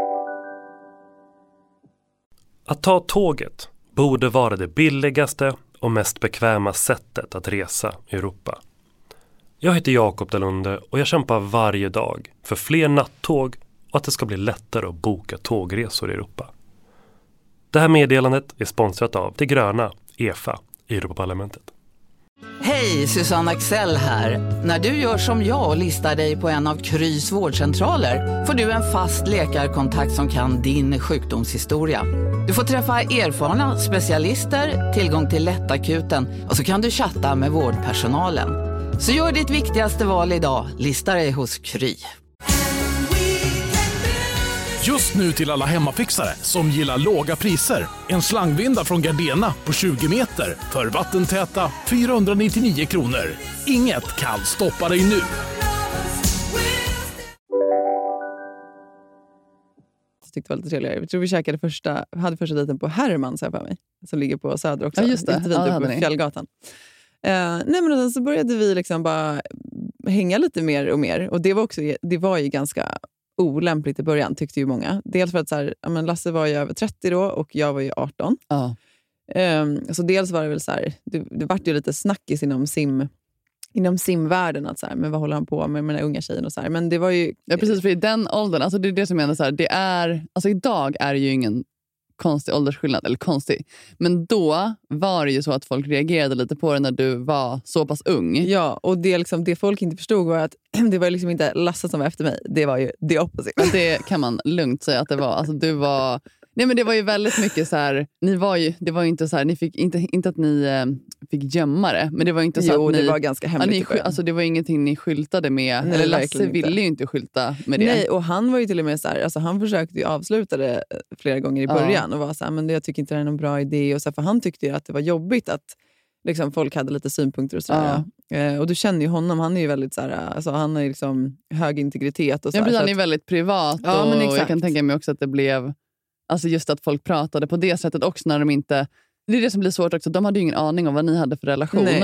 Att ta tåget borde vara det billigaste och mest bekväma sättet att resa i Europa. Jag heter Jakob Dalunde och jag kämpar varje dag för fler nattåg och att det ska bli lättare att boka tågresor i Europa. Det här meddelandet är sponsrat av Det gröna, E F A, i Europaparlamentet. Hej, Susanne Axel här. När du gör som jag och listar dig på en av Krys vårdcentraler får du en fast läkarkontakt som kan din sjukdomshistoria. Du får träffa erfarna specialister, tillgång till lättakuten och så kan du chatta med vårdpersonalen. Så gör ditt viktigaste val idag, lista dig hos Kry. Just nu till alla hemmafixare som gillar låga priser. En slangvinda från Gardena på tjugo meter för vattentäta fyrahundranittionio kronor. Inget kan stoppa dig nu. Jag tyckte det var lite trevligare. Jag tror vi käkade första, hade första dejten på Hermans här för mig. Som ligger på Söder också. Ja, just det. Inte Ja, på ni. Fjällgatan. Uh, nej men sen så började vi liksom bara hänga lite mer och mer. Och det var, också, det var ju ganska olämpligt i början, tyckte ju många. Dels för att så här, ja, men Lasse var ju över trettio då och jag var ju arton. Ja. Um, så dels var det väl så här, det, det var ju lite snackis inom sim inom simvärlden att så här, men vad håller han på med med den unga tjejen och så här. Men det var ju... Ja, precis, för i den åldern, alltså det är det som jag menar så här, det är, alltså idag är det ju ingen konstig åldersskillnad, eller konstig. Men då var det ju så att folk reagerade lite på det när du var så pass ung. Ja, och det, liksom, det folk inte förstod var att det var liksom inte Lasse som var efter mig. Det var ju det opposite. Men det kan man lugnt säga att det var. Alltså du var... Nej, men det var ju väldigt mycket så här, ni var ju, det var ju inte så här, ni fick inte, inte att ni eh, fick gömma det, men det var ju inte så jo, att ni... det var ganska hemligt. Ja, ni, alltså det var ingenting ni skyltade med, Nej, eller Lasse ville inte. ju inte skylta med det. Nej, och han var ju till och med så här, alltså han försökte ju avsluta det flera gånger i början, ja. Och var så här, men jag tycker inte det är någon bra idé, och så här, för han tyckte ju att det var jobbigt att liksom, folk hade lite synpunkter och sådär. Ja. Eh, och du känner ju honom, han är ju väldigt så här, alltså han har liksom hög integritet och så. Ja, precis, så han att, är väldigt privat, ja, och men exakt. jag kan tänka mig också att det blev, alltså just att folk pratade på det sättet också när de inte, det är det som blir svårt också, de hade ju ingen aning om vad ni hade för relation. Nej.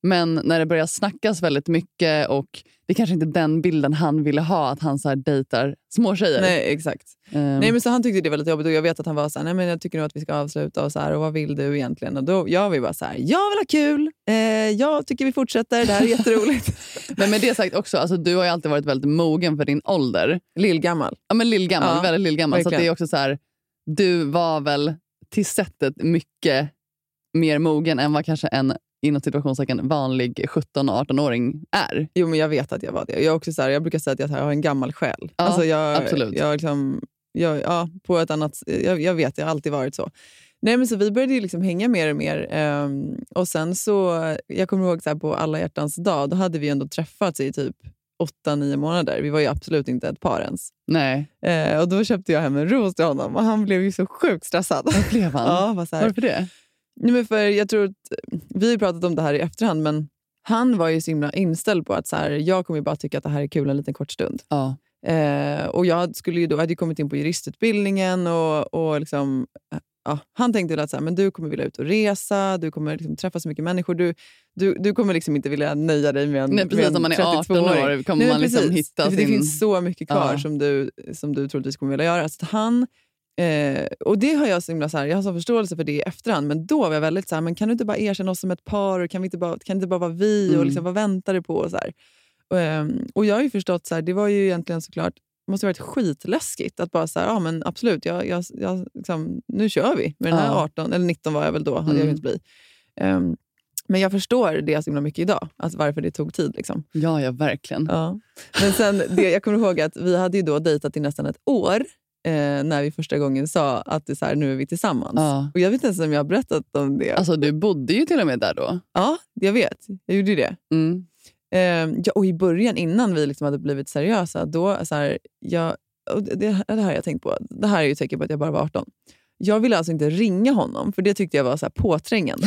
Men när det börjar snackas väldigt mycket och det är kanske inte den bilden han ville ha, att han så här dejtar små tjejer. Nej, exakt. Um. Nej, men så han tyckte det var lite jobbigt och jag vet att han var så här, nej men jag tycker nog att vi ska avsluta och så här, och vad vill du egentligen? Och då jag vill bara så här, jag vill ha kul. Eh, jag tycker vi fortsätter, det här är jätteroligt. Men med det sagt också, alltså du har ju alltid varit väldigt mogen för din ålder. Lillgammal. Ja, men lillgammal, ja, väldigt lillgammal. verkligen. Så att det är också så här, du var väl till sättet mycket mer mogen än vad kanske en inom situationssäcken vanlig sjutton-arton-åring är. Jo, men jag vet att jag var det. Jag, är också så här, jag brukar säga att jag har en gammal själ. Ja, alltså jag, absolut. Jag, liksom, jag, ja, på ett annat, jag, jag vet, jag har alltid varit så. Nej, men så vi började ju liksom hänga mer och mer. Um, och sen så, jag kommer ihåg så här, på alla hjärtans dag, då hade vi ändå träffats i typ åtta, nio månader. Vi var ju absolut inte ett par ens. Nej. Uh, och då köpte jag hem en ros till honom och han blev ju så sjukt stressad. Vad blev han? Ja, var så här, varför det? Nej, men för jag tror att vi har pratat om det här i efterhand, men han var ju så himla inställd på att så här, jag kommer ju bara tycka att det här är kul en liten kort stund. Ja. Eh, och jag skulle ju då, hade ju kommit in på juristutbildningen och, och liksom, ja, han tänkte väl att så här, men du kommer vilja ut och resa, du kommer liksom träffa så mycket människor, du, du, du kommer liksom inte vilja nöja dig med en Nej, precis, med en om man är arton år kommer Nej, man liksom hitta det, sin... det finns så mycket kvar ja. som, du, som du troligtvis kommer vilja göra. Så han Eh, och det har jag så himla så här, jag har så förståelse för det i efterhand, men då var jag väldigt så här, men kan du inte bara erkänna oss som ett par och kan vi inte bara, kan det inte bara vara vi Mm. och liksom, vad väntar du på och så här. Och, eh, och jag har ju förstått så här, det var ju egentligen såklart, det måste ha varit skitläskigt att bara så här, ja men absolut, jag, jag, jag, liksom, nu kör vi med den här Ja. arton, eller nitton var jag väl då, hade Mm. jag inte bli. Um, men jag förstår det så himla mycket idag, alltså varför det tog tid liksom. Ja, ja, verkligen. Ja. Men sen, det, jag kommer ihåg att vi hade ju då dejtat i nästan ett år. Eh, när vi första gången sa att det så här, nu är vi tillsammans. Ja. Och jag vet inte ens om jag har berättat om det. Alltså du bodde ju till och med där då. Ja, jag vet. Jag gjorde ju det. Mm. Eh, ja, och i början, innan vi liksom hade blivit seriösa, då så här, jag, och det, det här har jag tänkt på. Det här är ju tecken på att jag bara var arton. Jag ville alltså inte ringa honom, för det tyckte jag var så här påträngande.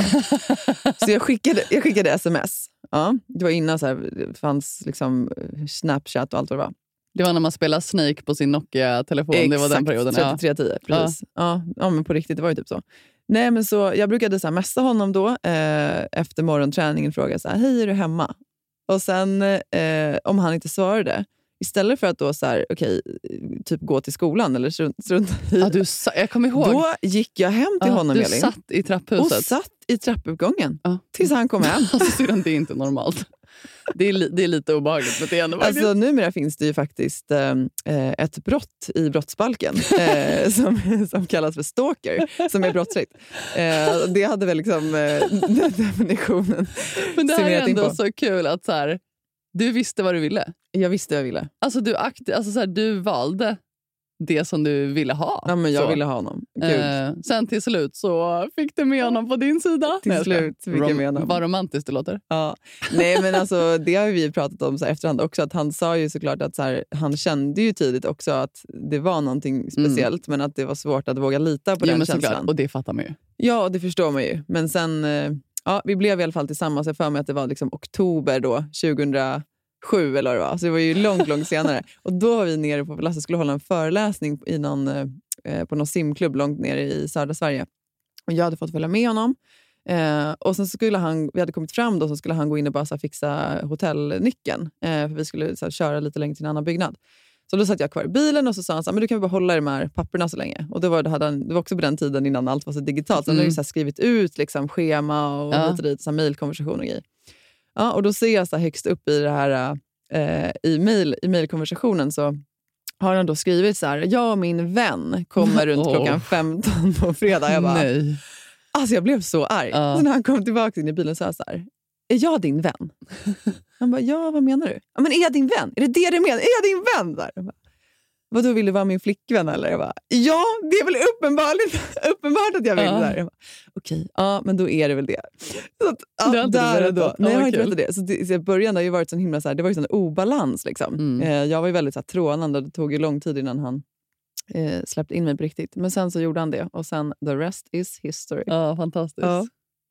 Så jag skickade, jag skickade sms. Ja, det var innan så här, det fanns liksom Snapchat och allt vad det var. Det var när man spelade Snake på sin Nokia-telefon. Exakt, det var den perioden. trettiotre tio, precis. Ja. Ja, ja, men på riktigt, det var ju typ så. Nej, men så jag brukade så här messa honom då eh, efter morgonträningen, fråga så här, hej, är du hemma? Och sen eh, om han inte svarade, istället för att då så här, okej, typ gå till skolan eller strunt, strunt i. Ja, du sa, jag kommer ihåg. Då gick jag hem till ja, honom, du Elin. satt i trapphuset. Och satt i trappuppgången ja. tills han kom hem. Alltså, det är inte normalt. Det är, li, det är lite obehagligt beteende. Alltså, numera finns det ju faktiskt eh, ett brott i brottsbalken eh, som, som kallas för stalker, som är brottsligt. Eh, det hade väl liksom eh, den definitionen. Men det här är ändå på. så kul att så här, du visste vad du ville. Jag visste vad jag ville. Alltså du, akt, alltså, så här, du valde det som du ville ha. Ja, men jag så. ville ha honom. Eh, sen till slut så fick du med honom på din sida. Till slut fick jag med honom. Vad romantiskt det låter. Ja. Nej, men alltså, det har vi pratat om så här efterhand också. Att han sa ju såklart att så här, han kände ju tidigt också att det var någonting speciellt. Mm. Men att det var svårt att våga lita på jo, den men känslan. Såklart. Och det fattar man ju. Ja, det förstår man ju. Men sen, ja, vi blev i alla fall tillsammans. Jag för mig att det var liksom oktober då, tjugohundrasju eller vad det var. Så det var ju långt, långt senare. Och då var vi nere på, Lasse skulle hålla en föreläsning i någon, eh, på någon simklubb långt nere i södra Sverige. Och jag hade fått följa med honom. Eh, och sen skulle han, vi hade kommit fram då, så skulle han gå in och bara så här, fixa hotellnyckeln. Eh, för vi skulle så här, köra lite längre till en annan byggnad. Så då satt jag kvar i bilen och så sa han så här, men du kan bara hålla de här papperna så länge. Och det var, det hade han, det var också på den tiden innan allt var så digitalt. Så han mm. hade så här, skrivit ut liksom, schema och ja. lite dit, så här, mejlkonversation och grejer. Ja, och då ser jag så här, högst upp i det här eh, i, mail, i mejlkonversationen så har han då skrivit så här, jag och min vän kommer runt oh. klockan femton på fredag. Jag bara, nej. Alltså jag blev så arg. Ja. Så när han kom tillbaka in i bilen så sa jag så här, är jag din vän? Han bara, ja, vad menar du? Ja, men är jag din vän? Är det det du menar? Är jag din vän? Där? Jag bara, vadå, vill du vara min flickvän eller? Jag bara, ja, det är väl uppenbart, uppenbart att jag vill ja. där. Jag bara, okej, ja, men då är det väl det. Så att, ja, det har inte där du och då. berättat. Nej, jag har Ja, inte kul. berättat det. Så det, så i början har ju varit sån himla så här, det var ju sån obalans liksom. Mm. Eh, jag var ju väldigt så här, trånande och det tog ju lång tid innan han eh, släppte in mig på riktigt. Men sen så gjorde han det och sen the rest is history. Ja, fantastiskt. Ja.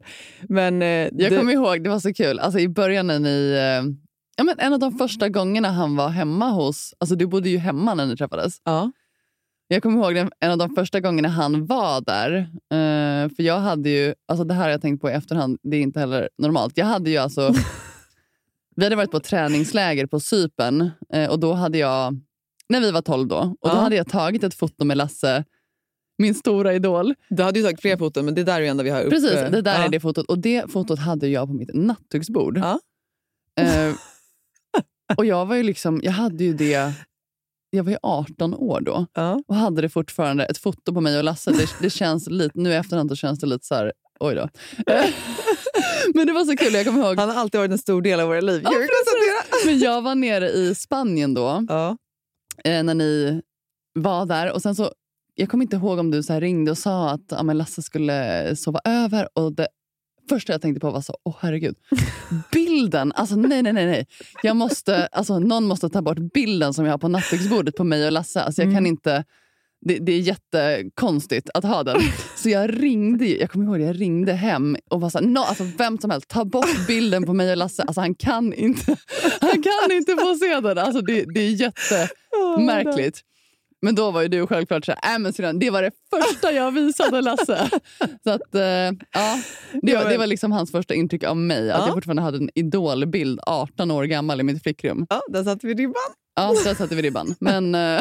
Men, eh, jag det... kommer ihåg, det var så kul. Alltså i början när ni... Eh, ja, men en av de första gångerna han var hemma hos... Alltså du bodde ju hemma när ni träffades. Ja. Jag kommer ihåg den, en av de första gångerna han var där. Uh, för jag hade ju, alltså det här har jag tänkt på i efterhand, det är inte heller normalt. Jag hade ju alltså, vi hade varit på träningsläger på Cypern. Uh, och då hade jag, när vi var tolv då, och då ja. hade jag tagit ett foto med Lasse, min stora idol. Du hade ju tagit fler foton, men det där är ju enda vi har uppe. Precis, det där ja. är det fotot. Och det fotot hade jag på mitt nattduksbord. Ja. Uh, och jag var ju liksom, jag hade ju det, jag var ju arton år då. Ja. Och hade det fortfarande ett foto på mig och Lasse. Det, det känns lite, nu i efterhand så känns det lite så här, oj då. Men det var så kul, jag kommer ihåg. Han har alltid varit en stor del av våra liv. Ja, men jag var nere i Spanien då. Ja. När ni var där. Och sen så, jag kommer inte ihåg om du så här ringde och sa att ja, men Lasse skulle sova över. Och det första jag tänkte på var så, åh herregud. Bilden, alltså nej, nej, nej, nej. Jag måste, alltså någon måste ta bort bilden som jag har på nattduksbordet på mig och Lasse. Alltså jag mm. kan inte, det, det är jättekonstigt att ha den. Så jag ringde, jag kommer ihåg jag ringde hem och var så här, no, alltså vem som helst, ta bort bilden på mig och Lasse. Alltså han kan inte, han kan inte få se den. Alltså det, det är jättemärkligt. Men då var ju du självklart så här, äh, men sedan, det var det första jag visade Lasse. Så att, eh, ja, det var, det var liksom hans första intryck av mig. Att ja. jag fortfarande hade en idolbild arton år gammal i mitt flickrum. Ja, där satte vi ribban. Ja, där satte vi ribban. Men eh,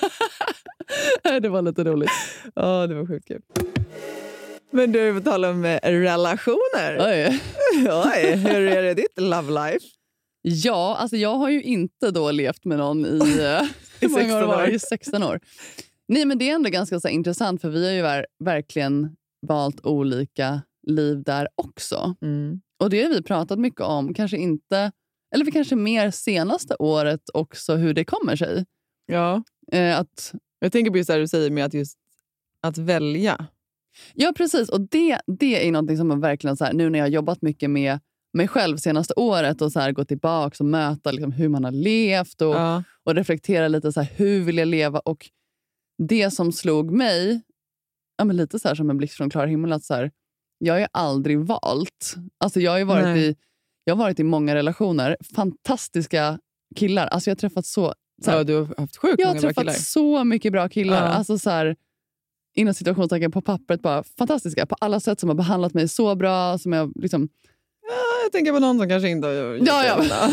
det var lite roligt. Ja, det var sjukt kul. Men du, vi talar om relationer. Oj. Oj, hur är det ditt love life? Ja, alltså jag har ju inte då levt med någon i, I sexton år. I sexton år. Nej, men det är ändå ganska så intressant, för vi har ju ver- verkligen valt olika liv där också. Mm. Och det har vi pratat mycket om, kanske inte, eller för kanske mer senaste året också, hur det kommer sig. Ja, eh, att, jag tänker på just det du säger med att just att välja. Ja, precis. Och det, det är någonting som man verkligen så här, nu när jag har jobbat mycket med mig själv senaste året och så här, gå tillbaka och möta liksom, hur man har levt och, ja. och reflektera lite så här, hur vill jag leva, och det som slog mig, ja, men lite så här som en blixt från klar himmel, att så här, jag har ju aldrig valt. Alltså jag har ju varit i, jag har varit i många relationer, fantastiska killar. Alltså jag har träffat så, så här, ja, du har haft sjukt jag har många bra träffat killar. så mycket bra killar. Ja. Alltså så här, inom situationstecken på pappret, bara fantastiska på alla sätt, som har behandlat mig så bra, som jag liksom. Ja, jag tänker på någon som kanske inte har gjort ja, ja.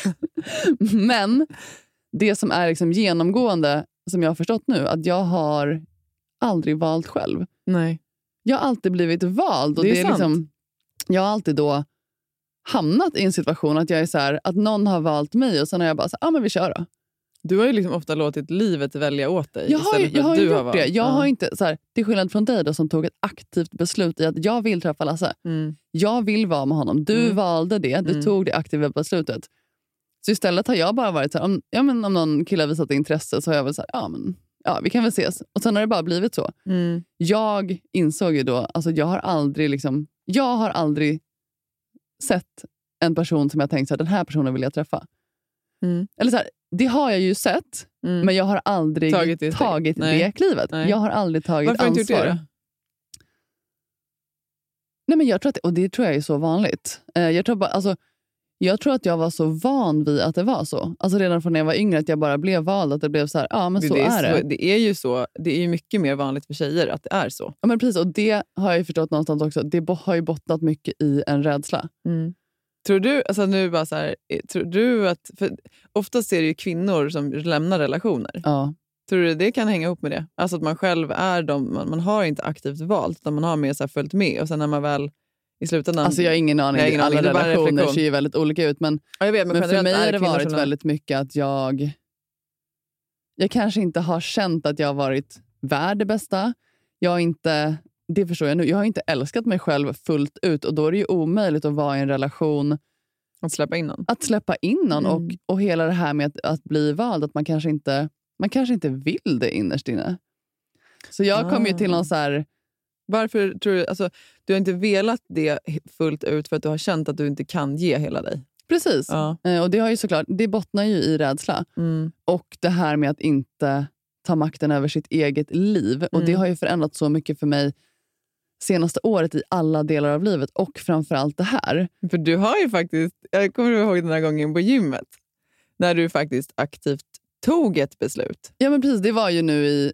Men det som är liksom genomgående, som jag har förstått nu, att jag har aldrig valt själv. Nej. Jag har alltid blivit vald. Och det är, det är liksom, jag har alltid då hamnat i en situation att jag är så här, att någon har valt mig och sen har jag bara så ja ah, men vi kör då. Du har ju liksom ofta låtit livet välja åt dig. Jag har, ju, jag har du gjort har det. Jag ja. har inte, så här, till skillnad från dig då, som tog ett aktivt beslut i att jag vill träffa Lasse. Mm. Jag vill vara med honom. Du mm. valde det. Du mm. tog det aktiva beslutet. Så istället har jag bara varit så här, om, ja, men om någon kille har visat intresse så har jag väl så här, ja men ja, vi kan väl ses. Och sen har det bara blivit så. Mm. Jag insåg ju då, alltså jag har aldrig liksom, jag har aldrig sett en person som jag tänkt så här, den här personen vill jag träffa. Mm. Eller så här, det har jag ju sett, mm. men jag har aldrig tagit det, tagit det klivet. Nej. Jag har aldrig tagit Varför ansvar. Varför har du inte gjort det då? Nej, men jag tror att det, och det tror jag är så vanligt. Eh, jag tror bara, alltså jag tror att jag var så van vid att det var så. Alltså redan från när jag var yngre, att jag bara blev vald, att det blev så här, ja men så det är, är det. Så, det är ju så, det är ju mycket mer vanligt för tjejer att det är så. Ja men precis, och det har jag ju förstått någonstans också. Det har ju bottnat mycket i en rädsla. Mm. Tror du, alltså nu bara så här, tror du att, för oftast är det ju kvinnor som lämnar relationer. Ja. Tror du det kan hänga ihop med det? Alltså att man själv är de, man, man har inte aktivt valt, utan man har mer så här följt med och sen när man väl i slutändan... Alltså jag har ingen aning, ingen alla aning. relationer ser ju väldigt olika ut, men, ja, jag vet, men, men för mig har det varit som... väldigt mycket att jag jag kanske inte har känt att jag har varit värd det bästa. Jag har inte, det förstår jag nu, jag har inte älskat mig själv fullt ut, och då är det ju omöjligt att vara i en relation. Att släppa in någon. Att släppa in någon mm. och, och hela det här med att, att bli vald, att man kanske inte man kanske inte vill det innerst inne. Så jag ah. kom ju till någon så här. Varför tror du, alltså du har inte velat det fullt ut för att du har känt att du inte kan ge hela dig? Precis. Ja. Eh, och det har ju såklart, det bottnar ju i rädsla. Mm. Och det här med att inte ta makten över sitt eget liv. Mm. Och det har ju förändrat så mycket för mig senaste året i alla delar av livet, och framförallt det här. För du har ju faktiskt, jag kommer ihåg den här gången på gymmet, när du faktiskt aktivt tog ett beslut. Ja men precis, det var ju nu i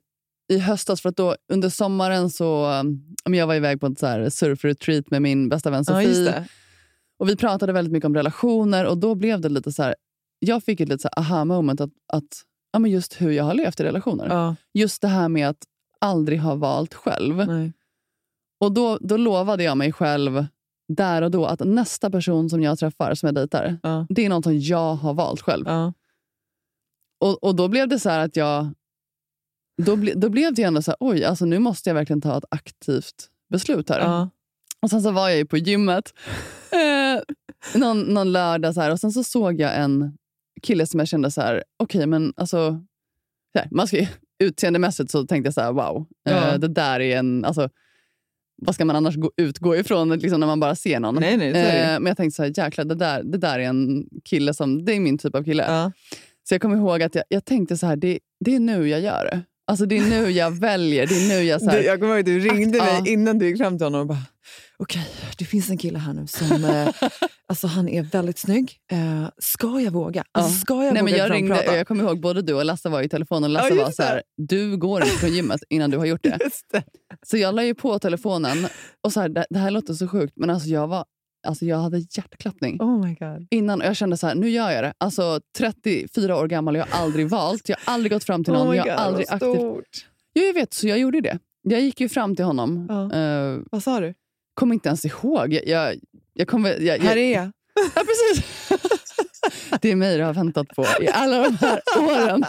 i höstas, för att då under sommaren så um, jag var iväg på ett så här surfretreat med min bästa vän Sofie. Ja, just det. Och vi pratade väldigt mycket om relationer, och då blev det lite så här, jag fick ett lite så här aha moment att, att ja, men just hur jag har levt i relationer. Ja. Just det här med att aldrig ha valt själv. Nej. Och då, då lovade jag mig själv där och då att nästa person som jag träffar, som jag dejtar, Ja. det är någon som jag har valt själv. Ja. Och, och då blev det så här att jag då, ble, då blev det ändå så här, oj, alltså nu måste jag verkligen ta ett aktivt beslut här. Ja. Och sen så var jag ju på gymmet eh, någon, någon lördag så här, och sen så såg jag en kille som jag kände så här, okej, okay, men alltså så här, man ska ju, utseendemässigt så tänkte jag så här, wow, Ja. eh, det där är en, alltså vad ska man annars gå, utgå ifrån liksom, när man bara ser någon? Nej, nej, så är det. eh, men jag tänkte så här, jäklar, det där, det där är en kille som, det är min typ av kille. Ja. Så jag kommer ihåg att jag, jag tänkte så här, det, det är nu jag gör det. Alltså det är nu jag väljer, det är nu jag så här, du, jag kommer ihåg att du ringde akt, mig ja. innan du gick fram till honom och bara, okej, okay, det finns en kille här nu som, eh, alltså han är väldigt snygg. Eh, ska jag våga? Alltså, Ja. ska jag Nej, våga men jag fram ringde, prata? jag kommer ihåg både du och Lasse var i telefonen, och Lasse Ja, var just så här, du går inte från gymmet innan du har gjort det. Just det. Så jag la ju på telefonen och så här, det, det här låter så sjukt, men alltså jag var Alltså jag hade hjärtklappning. Oh my God. Innan, och jag kände så här, nu gör jag det. Alltså trettiofyra år gammal, jag har aldrig valt. Jag har aldrig gått fram till någon. Oh my jag har God, aldrig vad aktivt. stort. Ja, jag vet, så jag gjorde det. Jag gick ju fram till honom. Ja. Uh, Vad sa du? Kom inte ens ihåg. Jag, jag, jag kom, jag, jag, här är jag. Ja, precis. Det är mig du har väntat på i alla de här åren.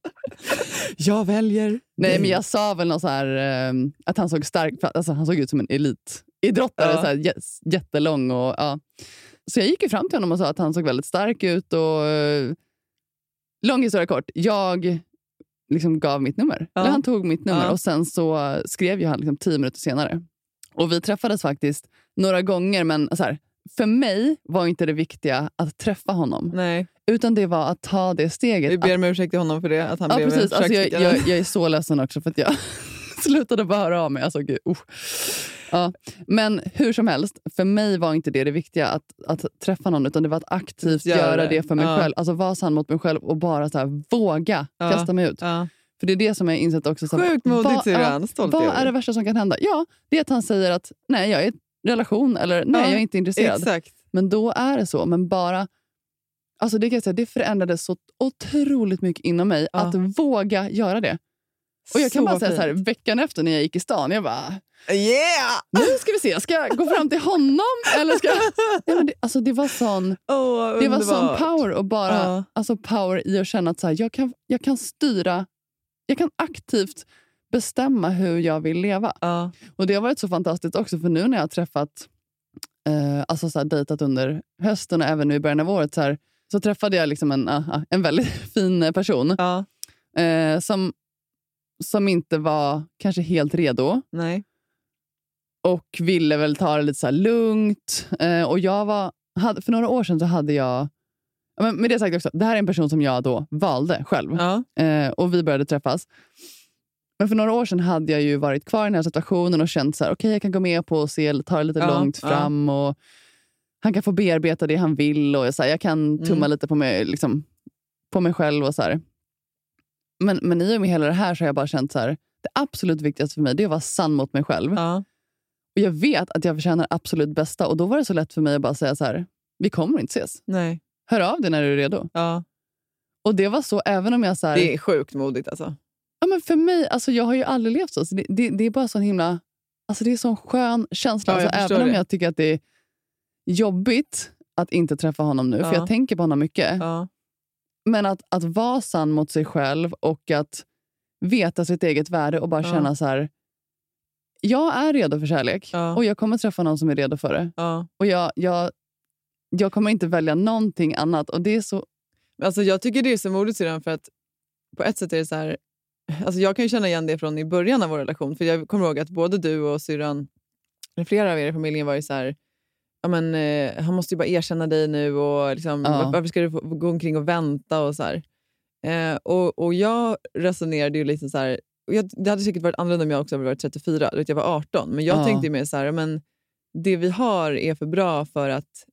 Jag väljer. Nej, men jag sa väl något så här, uh, att han såg stark, alltså han såg ut som en elitidrottare, Ja. så här, jä- jättelång och ja. Så jag gick ju fram till honom och sa att han såg väldigt stark ut, och uh, lång historia kort, jag liksom gav mitt nummer. Ja. Eller han tog mitt nummer, Ja. och sen så skrev ju han liksom tio minuter senare. Och vi träffades faktiskt några gånger, men så här, för mig var inte det viktiga att träffa honom. Nej. Utan det var att ta det steget. Vi ber om ursäkt till honom för det. Att han Ja, blev precis. Alltså, jag, köksstickare. jag, jag är så ledsen också för att jag slutade bara höra av mig. Alltså, gud, uh. Ja. Men hur som helst, för mig var inte det det viktiga att, att träffa någon, utan det var att aktivt Göra göra det. det för mig Ja. själv. Alltså vara sann mot mig själv och bara så här, våga Ja. kasta mig ut. Ja. För det är det som jag insett också. Så här, Sjukt modigt, vad- syrran. ja, Stolt Vad över är dig. det värsta som kan hända? Ja, det är att han säger att nej, jag är i en relation, eller nej, Ja, jag är inte intresserad. Exakt. Men då är det så. Men bara, alltså det kan jag säga, det förändrades så otroligt mycket inom mig, Ja. att våga göra det. Och jag kan Så bara säga fint. så här, veckan efter när jag gick i stan, jag bara, Yeah! nu ska vi se, ska jag gå fram till honom? Eller ska jag... Nej, men det, alltså det var sån, Oh, det var sån underbart. power, och bara, Ja. alltså power i att känna att så här, jag, kan, jag kan styra, jag kan aktivt bestämma hur jag vill leva. Ja. Och det har varit så fantastiskt också, för nu när jag har träffat, eh, alltså så här, dejtat under hösten och även nu i början av året, så, här, så träffade jag liksom en, uh, en väldigt fin person Ja. eh, som, som inte var kanske helt redo. Nej. Och ville väl ta det lite så här lugnt. Eh, och jag var, hade, för några år sedan så hade jag, ja, men med det sagt också, det här är en person som jag då valde själv. Ja. Eh, och vi började träffas. Men för några år sedan hade jag ju varit kvar i den här situationen och känt så här, okej, okay, jag kan gå med på och se, ta det lite Ja, långt ja. fram. Och han kan få bearbeta det han vill. Och så här, jag kan tumma Mm. lite på mig, liksom, på mig själv. Och så här. Men, men i och med hela det här så har jag bara känt så här, det absolut viktigaste för mig, det är att vara sann mot mig själv. Ja. Och jag vet att jag förtjänar absolut bästa. Och då var det så lätt för mig att bara säga så här, vi kommer inte ses. Nej. Hör av dig när du är redo. Ja. Och det var så, även om jag så här, Det är sjukt modigt alltså. ja, men för mig, alltså jag har ju aldrig levt så. så det, det, det är bara sån himla, alltså det är sån skön känsla. Ja, jag alltså, förstår även om det. jag tycker att det är jobbigt att inte träffa honom nu. Ja. För jag tänker på honom mycket. Ja. Men att, att vara sann mot sig själv och att veta sitt eget värde och bara Ja. känna så här, jag är redo för kärlek. Ja. Och jag kommer träffa någon som är redo för det. Ja. Och jag, jag, jag kommer inte välja någonting annat. Och det är så... Alltså jag tycker det är så modigt syrran, för att på ett sätt är det så här, alltså jag kan ju känna igen det från i början av vår relation, för jag kommer ihåg att både du och syrran, eller flera av er i familjen var ju så här, ja men eh, han måste ju bara erkänna dig nu, och liksom, Ja. var- varför ska du få, gå omkring och vänta och så här. Eh, och, och jag resonerade ju lite så här, och jag, det hade säkert varit annorlunda om jag också hade varit trettiofyra, du vet, jag var arton, men jag Ja. tänkte ju mer så här, ja, men det vi har är för bra för att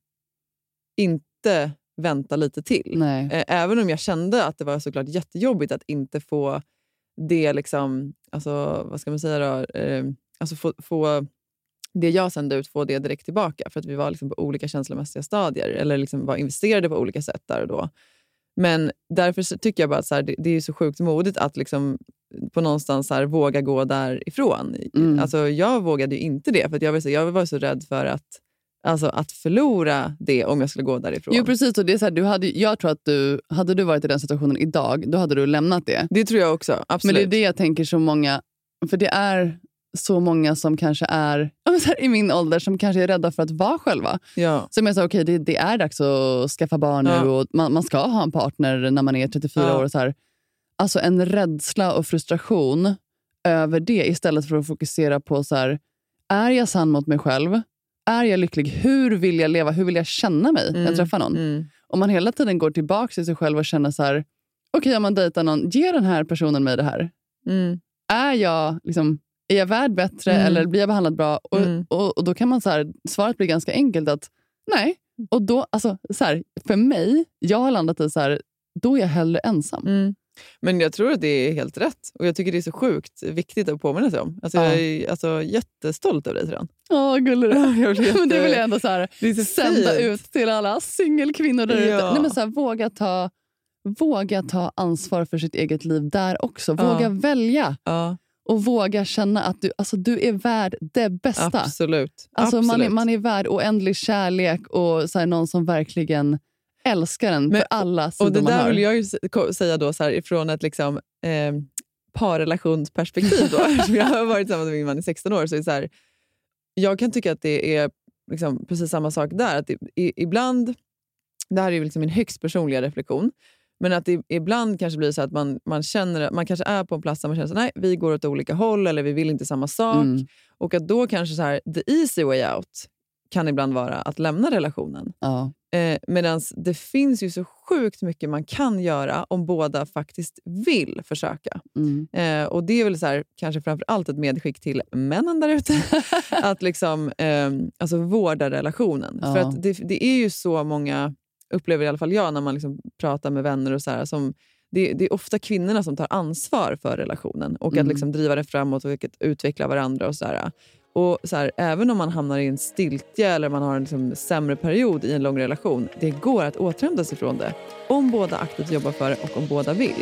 inte vänta lite till. Nej. Eh, Även om jag kände att det var såklart jättejobbigt att inte få det liksom, alltså vad ska man säga då, eh, alltså få, få det jag sände ut, få det direkt tillbaka, för att vi var liksom på olika känslomässiga stadier, eller liksom var investerade på olika sätt där och då. Men därför så tycker jag bara att så här, det, det är så sjukt modigt att liksom på någonstans så här, våga gå därifrån. Mm. Alltså jag vågade ju inte det, för att jag var så, jag var så rädd för att Alltså att förlora det om jag skulle gå därifrån. Jo, precis. Och det är så här, du hade, jag tror att du, hade du varit i den situationen idag, då hade du lämnat det. Det tror jag också, absolut. Men det är det jag tänker så många, för det är så många som kanske är så här, i min ålder, som kanske är rädda för att vara själva. Ja. Som jag sa, okej, okay, det, det är dags att skaffa barn nu, ja. Och man, man ska ha en partner när man är trettiofyra ja. år. Och så här. Alltså en rädsla och frustration över det, istället för att fokusera på så här, är jag sann mot mig själv? Är jag lycklig? Hur vill jag leva? Hur vill jag känna mig när jag träffar någon? Mm. Om man hela tiden går tillbaka till sig själv och känner så här, okej, okay, om man dejtar någon, ger den här personen mig det här? Mm. Är jag liksom, är jag värd bättre mm. eller blir jag behandlad bra? Och, mm. och, och då kan man så här, svaret blir ganska enkelt att nej. Och då, alltså så här, för mig, jag har landat i så här, då är jag hellre ensam. Mm. Men jag tror att det är helt rätt. Och jag tycker det är så sjukt viktigt att påminna sig om. Alltså, ja. Jag är alltså, jättestolt över dig till den. Ja, gullig. Jätte... Men det vill jag ändå så här, så sända fint. ut till alla singelkvinnor där ute. Ja. Nej, men så här, våga, ta, våga ta ansvar för sitt eget liv där också. Våga ja. välja. Ja. Och våga känna att du, alltså, du är värd det bästa. Absolut. Alltså, Absolut. Man, är, man är värd oändlig kärlek och så här, någon som verkligen älskar den. Men, för alla sidor och det man där har. vill jag ju säga då så här, ifrån ett liksom, eh, parrelationsperspektiv då. Eftersom jag har varit tillsammans med min man i sexton år, så är det så här, jag kan tycka att det är liksom precis samma sak där. Att det, i, ibland, det här är ju liksom en högst personliga reflektion, men att det ibland kanske blir så att man, man känner, man kanske är på en plats där man känner så nej, vi går åt olika håll eller vi vill inte samma sak. Mm. Och att då kanske så här, the easy way out kan ibland vara att lämna relationen. Ja. Eh, Medan det finns ju så sjukt mycket man kan göra om båda faktiskt vill försöka. Mm. Eh, och det är väl så här, kanske framförallt ett medskick till männen där ute. att liksom, eh, alltså vårda relationen. Ja. För att det, det är ju så många, upplever i alla fall jag när man liksom pratar med vänner och så här, som det, det är ofta kvinnorna som tar ansvar för relationen. Och Mm. att liksom driva det framåt och att utveckla varandra och så här. Och så här, även om man hamnar i en stiltje eller man har en liksom sämre period i en lång relation, det går att återhämta sig från det. Om båda aktivt jobbar för det och om båda vill.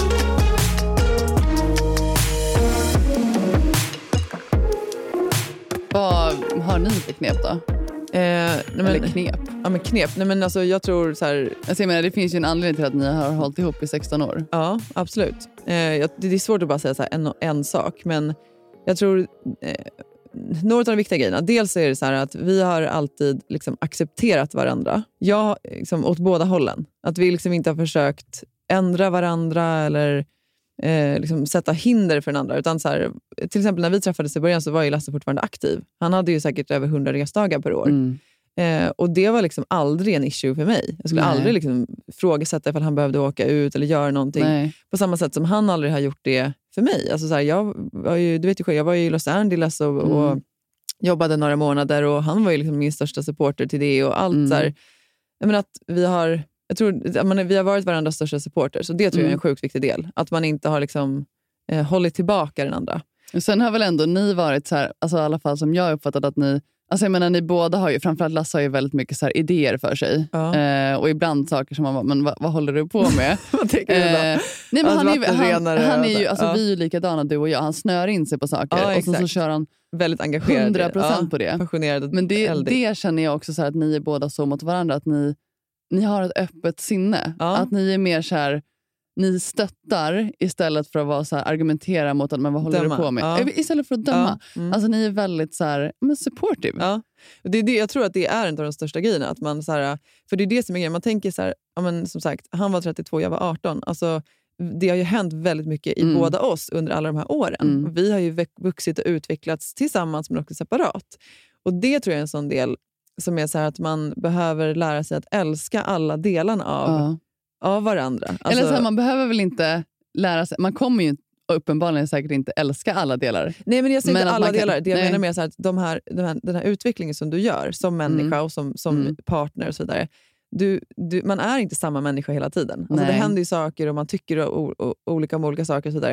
Vad har ni för knep då? Eh, nej men, eller knep? Ja, men knep. Nej, men alltså, jag tror så här... Alltså, jag menar, det finns ju en anledning till att ni har hållit ihop i sexton år. Ja, absolut. Eh, jag, det är svårt att bara säga så här, en, en sak, men jag tror... Eh, några av de viktiga grejerna. Dels är det så här att vi har alltid liksom accepterat varandra. Jag liksom åt båda hållen. Att vi liksom inte har försökt ändra varandra eller eh, liksom sätta hinder för den andra. Utan så här, till exempel när vi träffades i början så var ju Lasse fortfarande aktiv. Han hade ju säkert över hundra resdagar per år. Mm. Eh, och det var liksom aldrig en issue för mig. Jag skulle Nej. aldrig liksom frågasätta ifall han behövde åka ut eller göra någonting. Nej. På samma sätt som han aldrig har gjort det för mig. Alltså så här, jag var ju, du vet ju själv, jag var ju i Los Angeles och, Mm. och jobbade några månader och han var ju liksom min största supporter till det och allt. Mm. Så här, jag menar att vi har, jag tror, jag menar, vi har varit varandras största supporter, så det tror jag är en sjukt viktig del. Att man inte har liksom, eh, hållit tillbaka den andra. Sen har väl ändå ni varit så här, alltså i alla fall som jag uppfattat att ni, alltså jag menar ni båda har ju, framförallt Lasse har ju väldigt mycket så här idéer för sig. Ja. Eh, och ibland saker som man bara, men vad, vad håller du på med? Vad tänker du då? Eh, nej, men Alltså, han är, ju- han, vattenrenare han är ju, och- alltså ja. vi är ju likadana du och jag, han snör in sig på saker Ja, och sen så exakt. kör han Väldigt engagerad. hundra procent Ja, på det. passionerad. Men det, eldig. det känner jag också så här, att ni är båda så mot varandra, att ni, ni har ett öppet sinne. Ja. Att ni är mer så här, ni stöttar istället för att vara så här, argumentera mot att men vad håller Döma. du på med? Ja. Istället för att döma. Ja. Mm. Alltså ni är väldigt så här, men supportive. Ja. Och det är det, jag tror att det är en av de största grejerna. Att man, så här, för det är det som är grejen. Man tänker så här, ja, men, som sagt, han var trettiotvå, jag var arton. Alltså, det har ju hänt väldigt mycket i Mm. båda oss under alla de här åren. Mm. Och vi har ju väx- vuxit och utvecklats tillsammans men också separat. Och det tror jag är en sån del som är så här att man behöver lära sig att älska alla delarna av, Ja. av varandra. Alltså, Eller så här, man behöver väl inte lära sig, man kommer ju uppenbarligen säkert inte älska alla delar. Nej, men jag säger Men inte att alla man kan- delar. Det jag nej. menar mer så här att de här, den, här, den här utvecklingen som du gör som människa Mm. och som, som Mm. partner och så vidare. Du, du, man är inte samma människa hela tiden. Alltså, det Nej. händer ju saker och man tycker o, o, olika om olika saker och så vidare.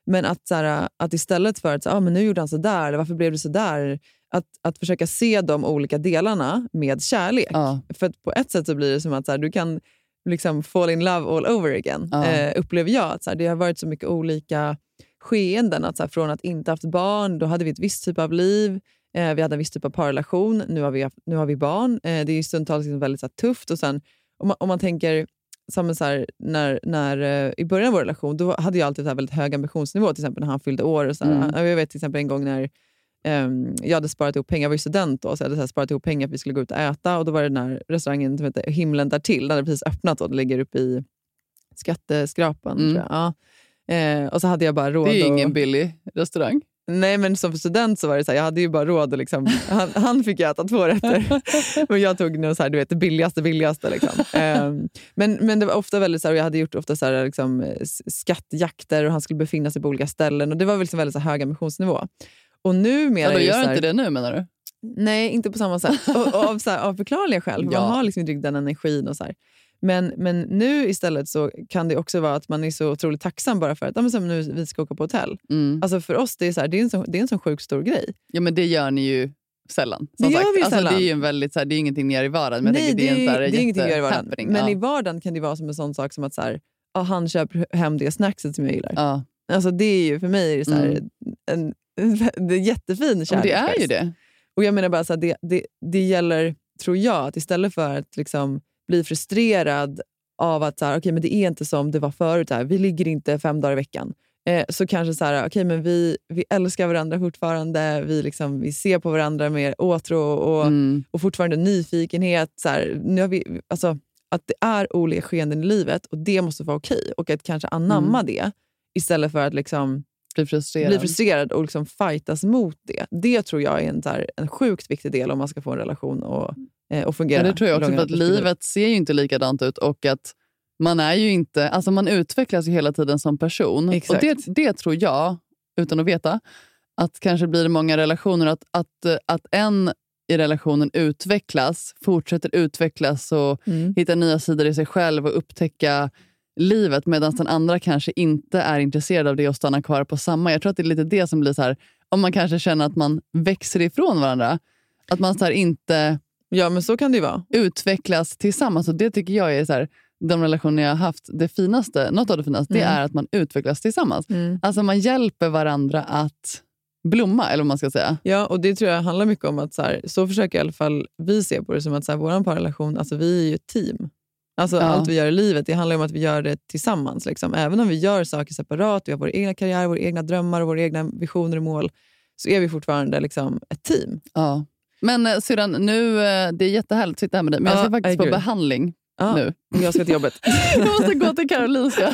Men att, så här, att istället för att ah, men nu gjorde han så där, eller varför blev det så där, att, att försöka se de olika delarna med kärlek. Ja. För att på ett sätt så blir det som att så här, du kan liksom fall in love all over again. Ja. Eh, upplever jag att så här, det har varit så mycket olika skeenden. Att, så här, från att inte haft barn, då hade vi ett visst typ av liv. Eh, vi hade en viss typ av parrelation. Nu har vi, haft, nu har vi barn. Eh, det är ju stundtals liksom väldigt så här, tufft. Och sen, om, man, om man tänker som så här, när, när, eh, i början av vår relation, då hade jag alltid så här, väldigt hög ambitionsnivå. Till exempel när han fyllde år. Och så här. Mm. Jag vet till exempel en gång när Um, jag hade sparat ihop pengar, jag var ju student då, så jag hade så här sparat ihop pengar för att vi skulle gå ut och äta, och då var det den här restaurangen som heter Himlen därtill, den hade precis öppnat och det ligger uppe i skatteskrapan. Mm. Tror jag. Ja. Uh, och så hade jag bara råd. Det är och... ingen billig restaurang. Nej, men som student så var det så här, jag hade ju bara råd och liksom, han, han fick äta två rätter. Men jag tog nog så här, du vet, det billigaste, billigaste liksom. Um, men, men det var ofta väldigt så här, och jag hade gjort ofta så här, liksom, skattjakter och han skulle befinna sig på olika ställen, och det var liksom väldigt så här, hög ambitionsnivå. Och nu ja, då gör så här, inte det nu, menar du? Nej, inte på samma sätt. Och, och av, så här, av förklarliga skäl. Ja. Man har liksom inte den energin och så här. Men, men nu istället så kan det också vara att man är så otroligt tacksam bara för att ja, men som nu vi ska åka på hotell. Mm. Alltså för oss, det är, så här, det är en så, det är en så sjukt stor grej. Ja, men det gör ni ju sällan. Det gör sagt. vi alltså, sällan. Det är ju en väldigt, så här, det är ingenting ni gör i vardagen. Men Nej, jag tänker, det är, en, så här, det är ingenting vi gör i vardagen. happening. Men ja. i vardagen kan det vara som en sån sak som att så här, ja, han köper hem det snackset som jag gillar. Ja. Alltså det är ju för mig är det så här, Mm. en, en, det är jättefin kärlek. Det är ju det. Och jag menar bara så här, det, det, det gäller, tror jag, att istället för att liksom bli frustrerad av att så här, okay, men det är inte som det var förut, här. Vi ligger inte fem dagar i veckan. Eh, så kanske så här, okay, men vi, vi älskar varandra fortfarande, vi, liksom, vi ser på varandra med åtrå och, Mm. och fortfarande nyfikenhet. Så här, nu har vi, alltså, att det är olika skeenden i livet och det måste vara okej. Och att kanske anamma mm. det istället för att liksom bli frustrerad, bli frustrerad och liksom fightas mot det. Det tror jag är en, så här, en sjukt viktig del om man ska få en relation och, eh, och fungera. Ja, det tror jag också, för att livet ser ju inte likadant ut och att man är ju inte, alltså man utvecklas ju hela tiden som person. Exakt. Och det, det tror jag, utan att veta, att kanske blir det många relationer att, att, att en i relationen utvecklas, fortsätter utvecklas och mm. hitta nya sidor i sig själv och upptäcka livet, medan den andra kanske inte är intresserad av det och stannar kvar på samma. Jag tror att det är lite det som blir så här, om man kanske känner att man växer ifrån varandra, att man så här inte ja, men så kan det ju vara. Utvecklas tillsammans, och det tycker jag är så här, de relationer jag har haft, det finaste, något av det finaste, mm. det är att man utvecklas tillsammans. Mm. Alltså man hjälper varandra att blomma, eller vad man ska säga. Ja, och det tror jag handlar mycket om att så, här, så försöker i alla fall vi se på det som att så här, vår parrelation, alltså vi är ju ett team. Alltså ja. Allt vi gör i livet, det handlar om att vi gör det tillsammans. Liksom. Även om vi gör saker separat, vi har våra egna karriär, våra egna drömmar och våra egna visioner och mål, så är vi fortfarande liksom ett team. Ja. Men eh, syrran, nu, eh, det är jättehärligt att sitta här med dig, men ja, jag ska faktiskt på behandling ja, nu. Jag ska till jobbet. Jag måste gå till Karolinska.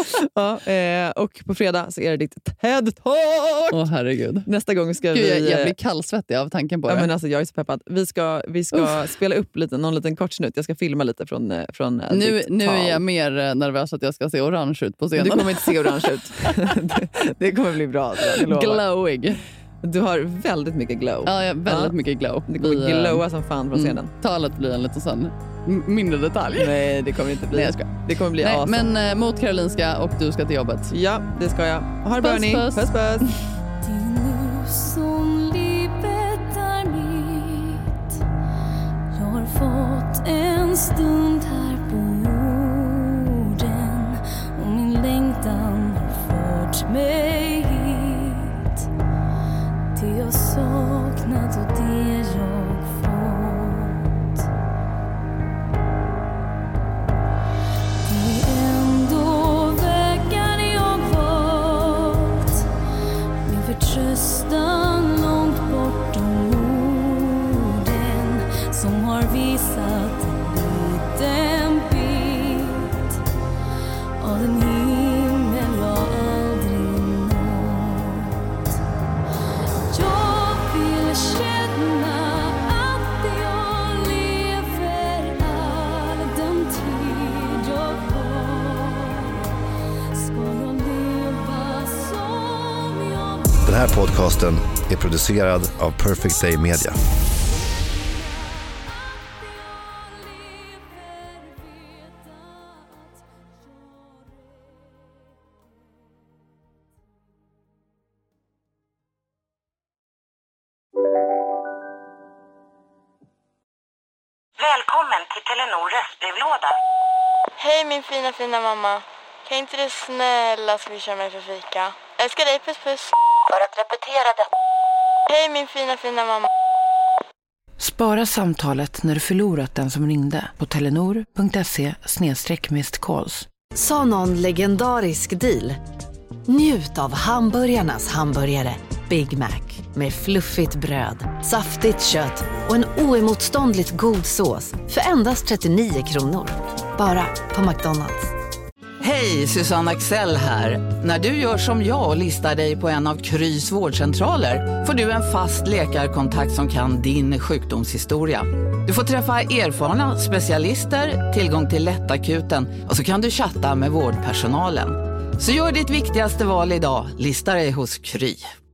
Ja, eh, och på fredag så är det ditt TED-talk! Åh herregud. Nästa gång ska Gud, vi... Jag, jag blir kallsvettig av tanken på ja, det. Men alltså, jag är så peppad. Vi ska, vi ska spela upp lite, någon liten kort snutt. Jag ska filma lite från, från nu, ditt nu tal. är jag mer nervös att jag ska se orange ut på scenen. Du kommer inte se orange ut. det, det kommer bli bra. Glowig. Du har väldigt mycket glow. Ja, jag har väldigt ja. mycket glow. Det kommer glowa som fan från scenen. Mm, talet blir en liten sån mindre detalj. Nej, det kommer inte bli. Nej, jag ska. Det kommer bli Nej, awesome. Men eh, mot Karolinska, och du ska till jobbet. Ja, det ska jag. Ha det bra, hörni. Puss, puss. puss. Det är nu som livet är mitt. Jag har fått en stund här på jorden, och min längtan har fört mig hit. Det jag saknat och det jag fått. Det är ändå vägen jag valt, min förtröstan långt bortom orden, som har visat en liten bit av den himmel jag aldrig nått. Jag vill känna att jag lever all den tid jag har. Ska jag leva som jag vill? Den här podcasten är producerad av Perfect Day Media. Välkommen till Telenor röstbrevlåda. Hej min fina fina mamma. Kan inte du snälla swisha mig för fika? Älskar dig, puss puss. För att repetera det. Hej min fina fina mamma. Spara samtalet när du förlorat den som ringde på telenor.se snedstreck missed calls. Sa någon legendarisk deal? Njut av hamburgarnas hamburgare Big Mac med fluffigt bröd, saftigt kött och en oemotståndligt god sås för endast trettionio kronor. Bara på McDonald's. Hej, Susanne Axel här. När du gör som jag och listar dig på en av Krys vårdcentraler får du en fast läkarkontakt som kan din sjukdomshistoria. Du får träffa erfarna specialister, tillgång till lättakuten och så kan du chatta med vårdpersonalen. Så gör ditt viktigaste val idag, lista dig hos Kry.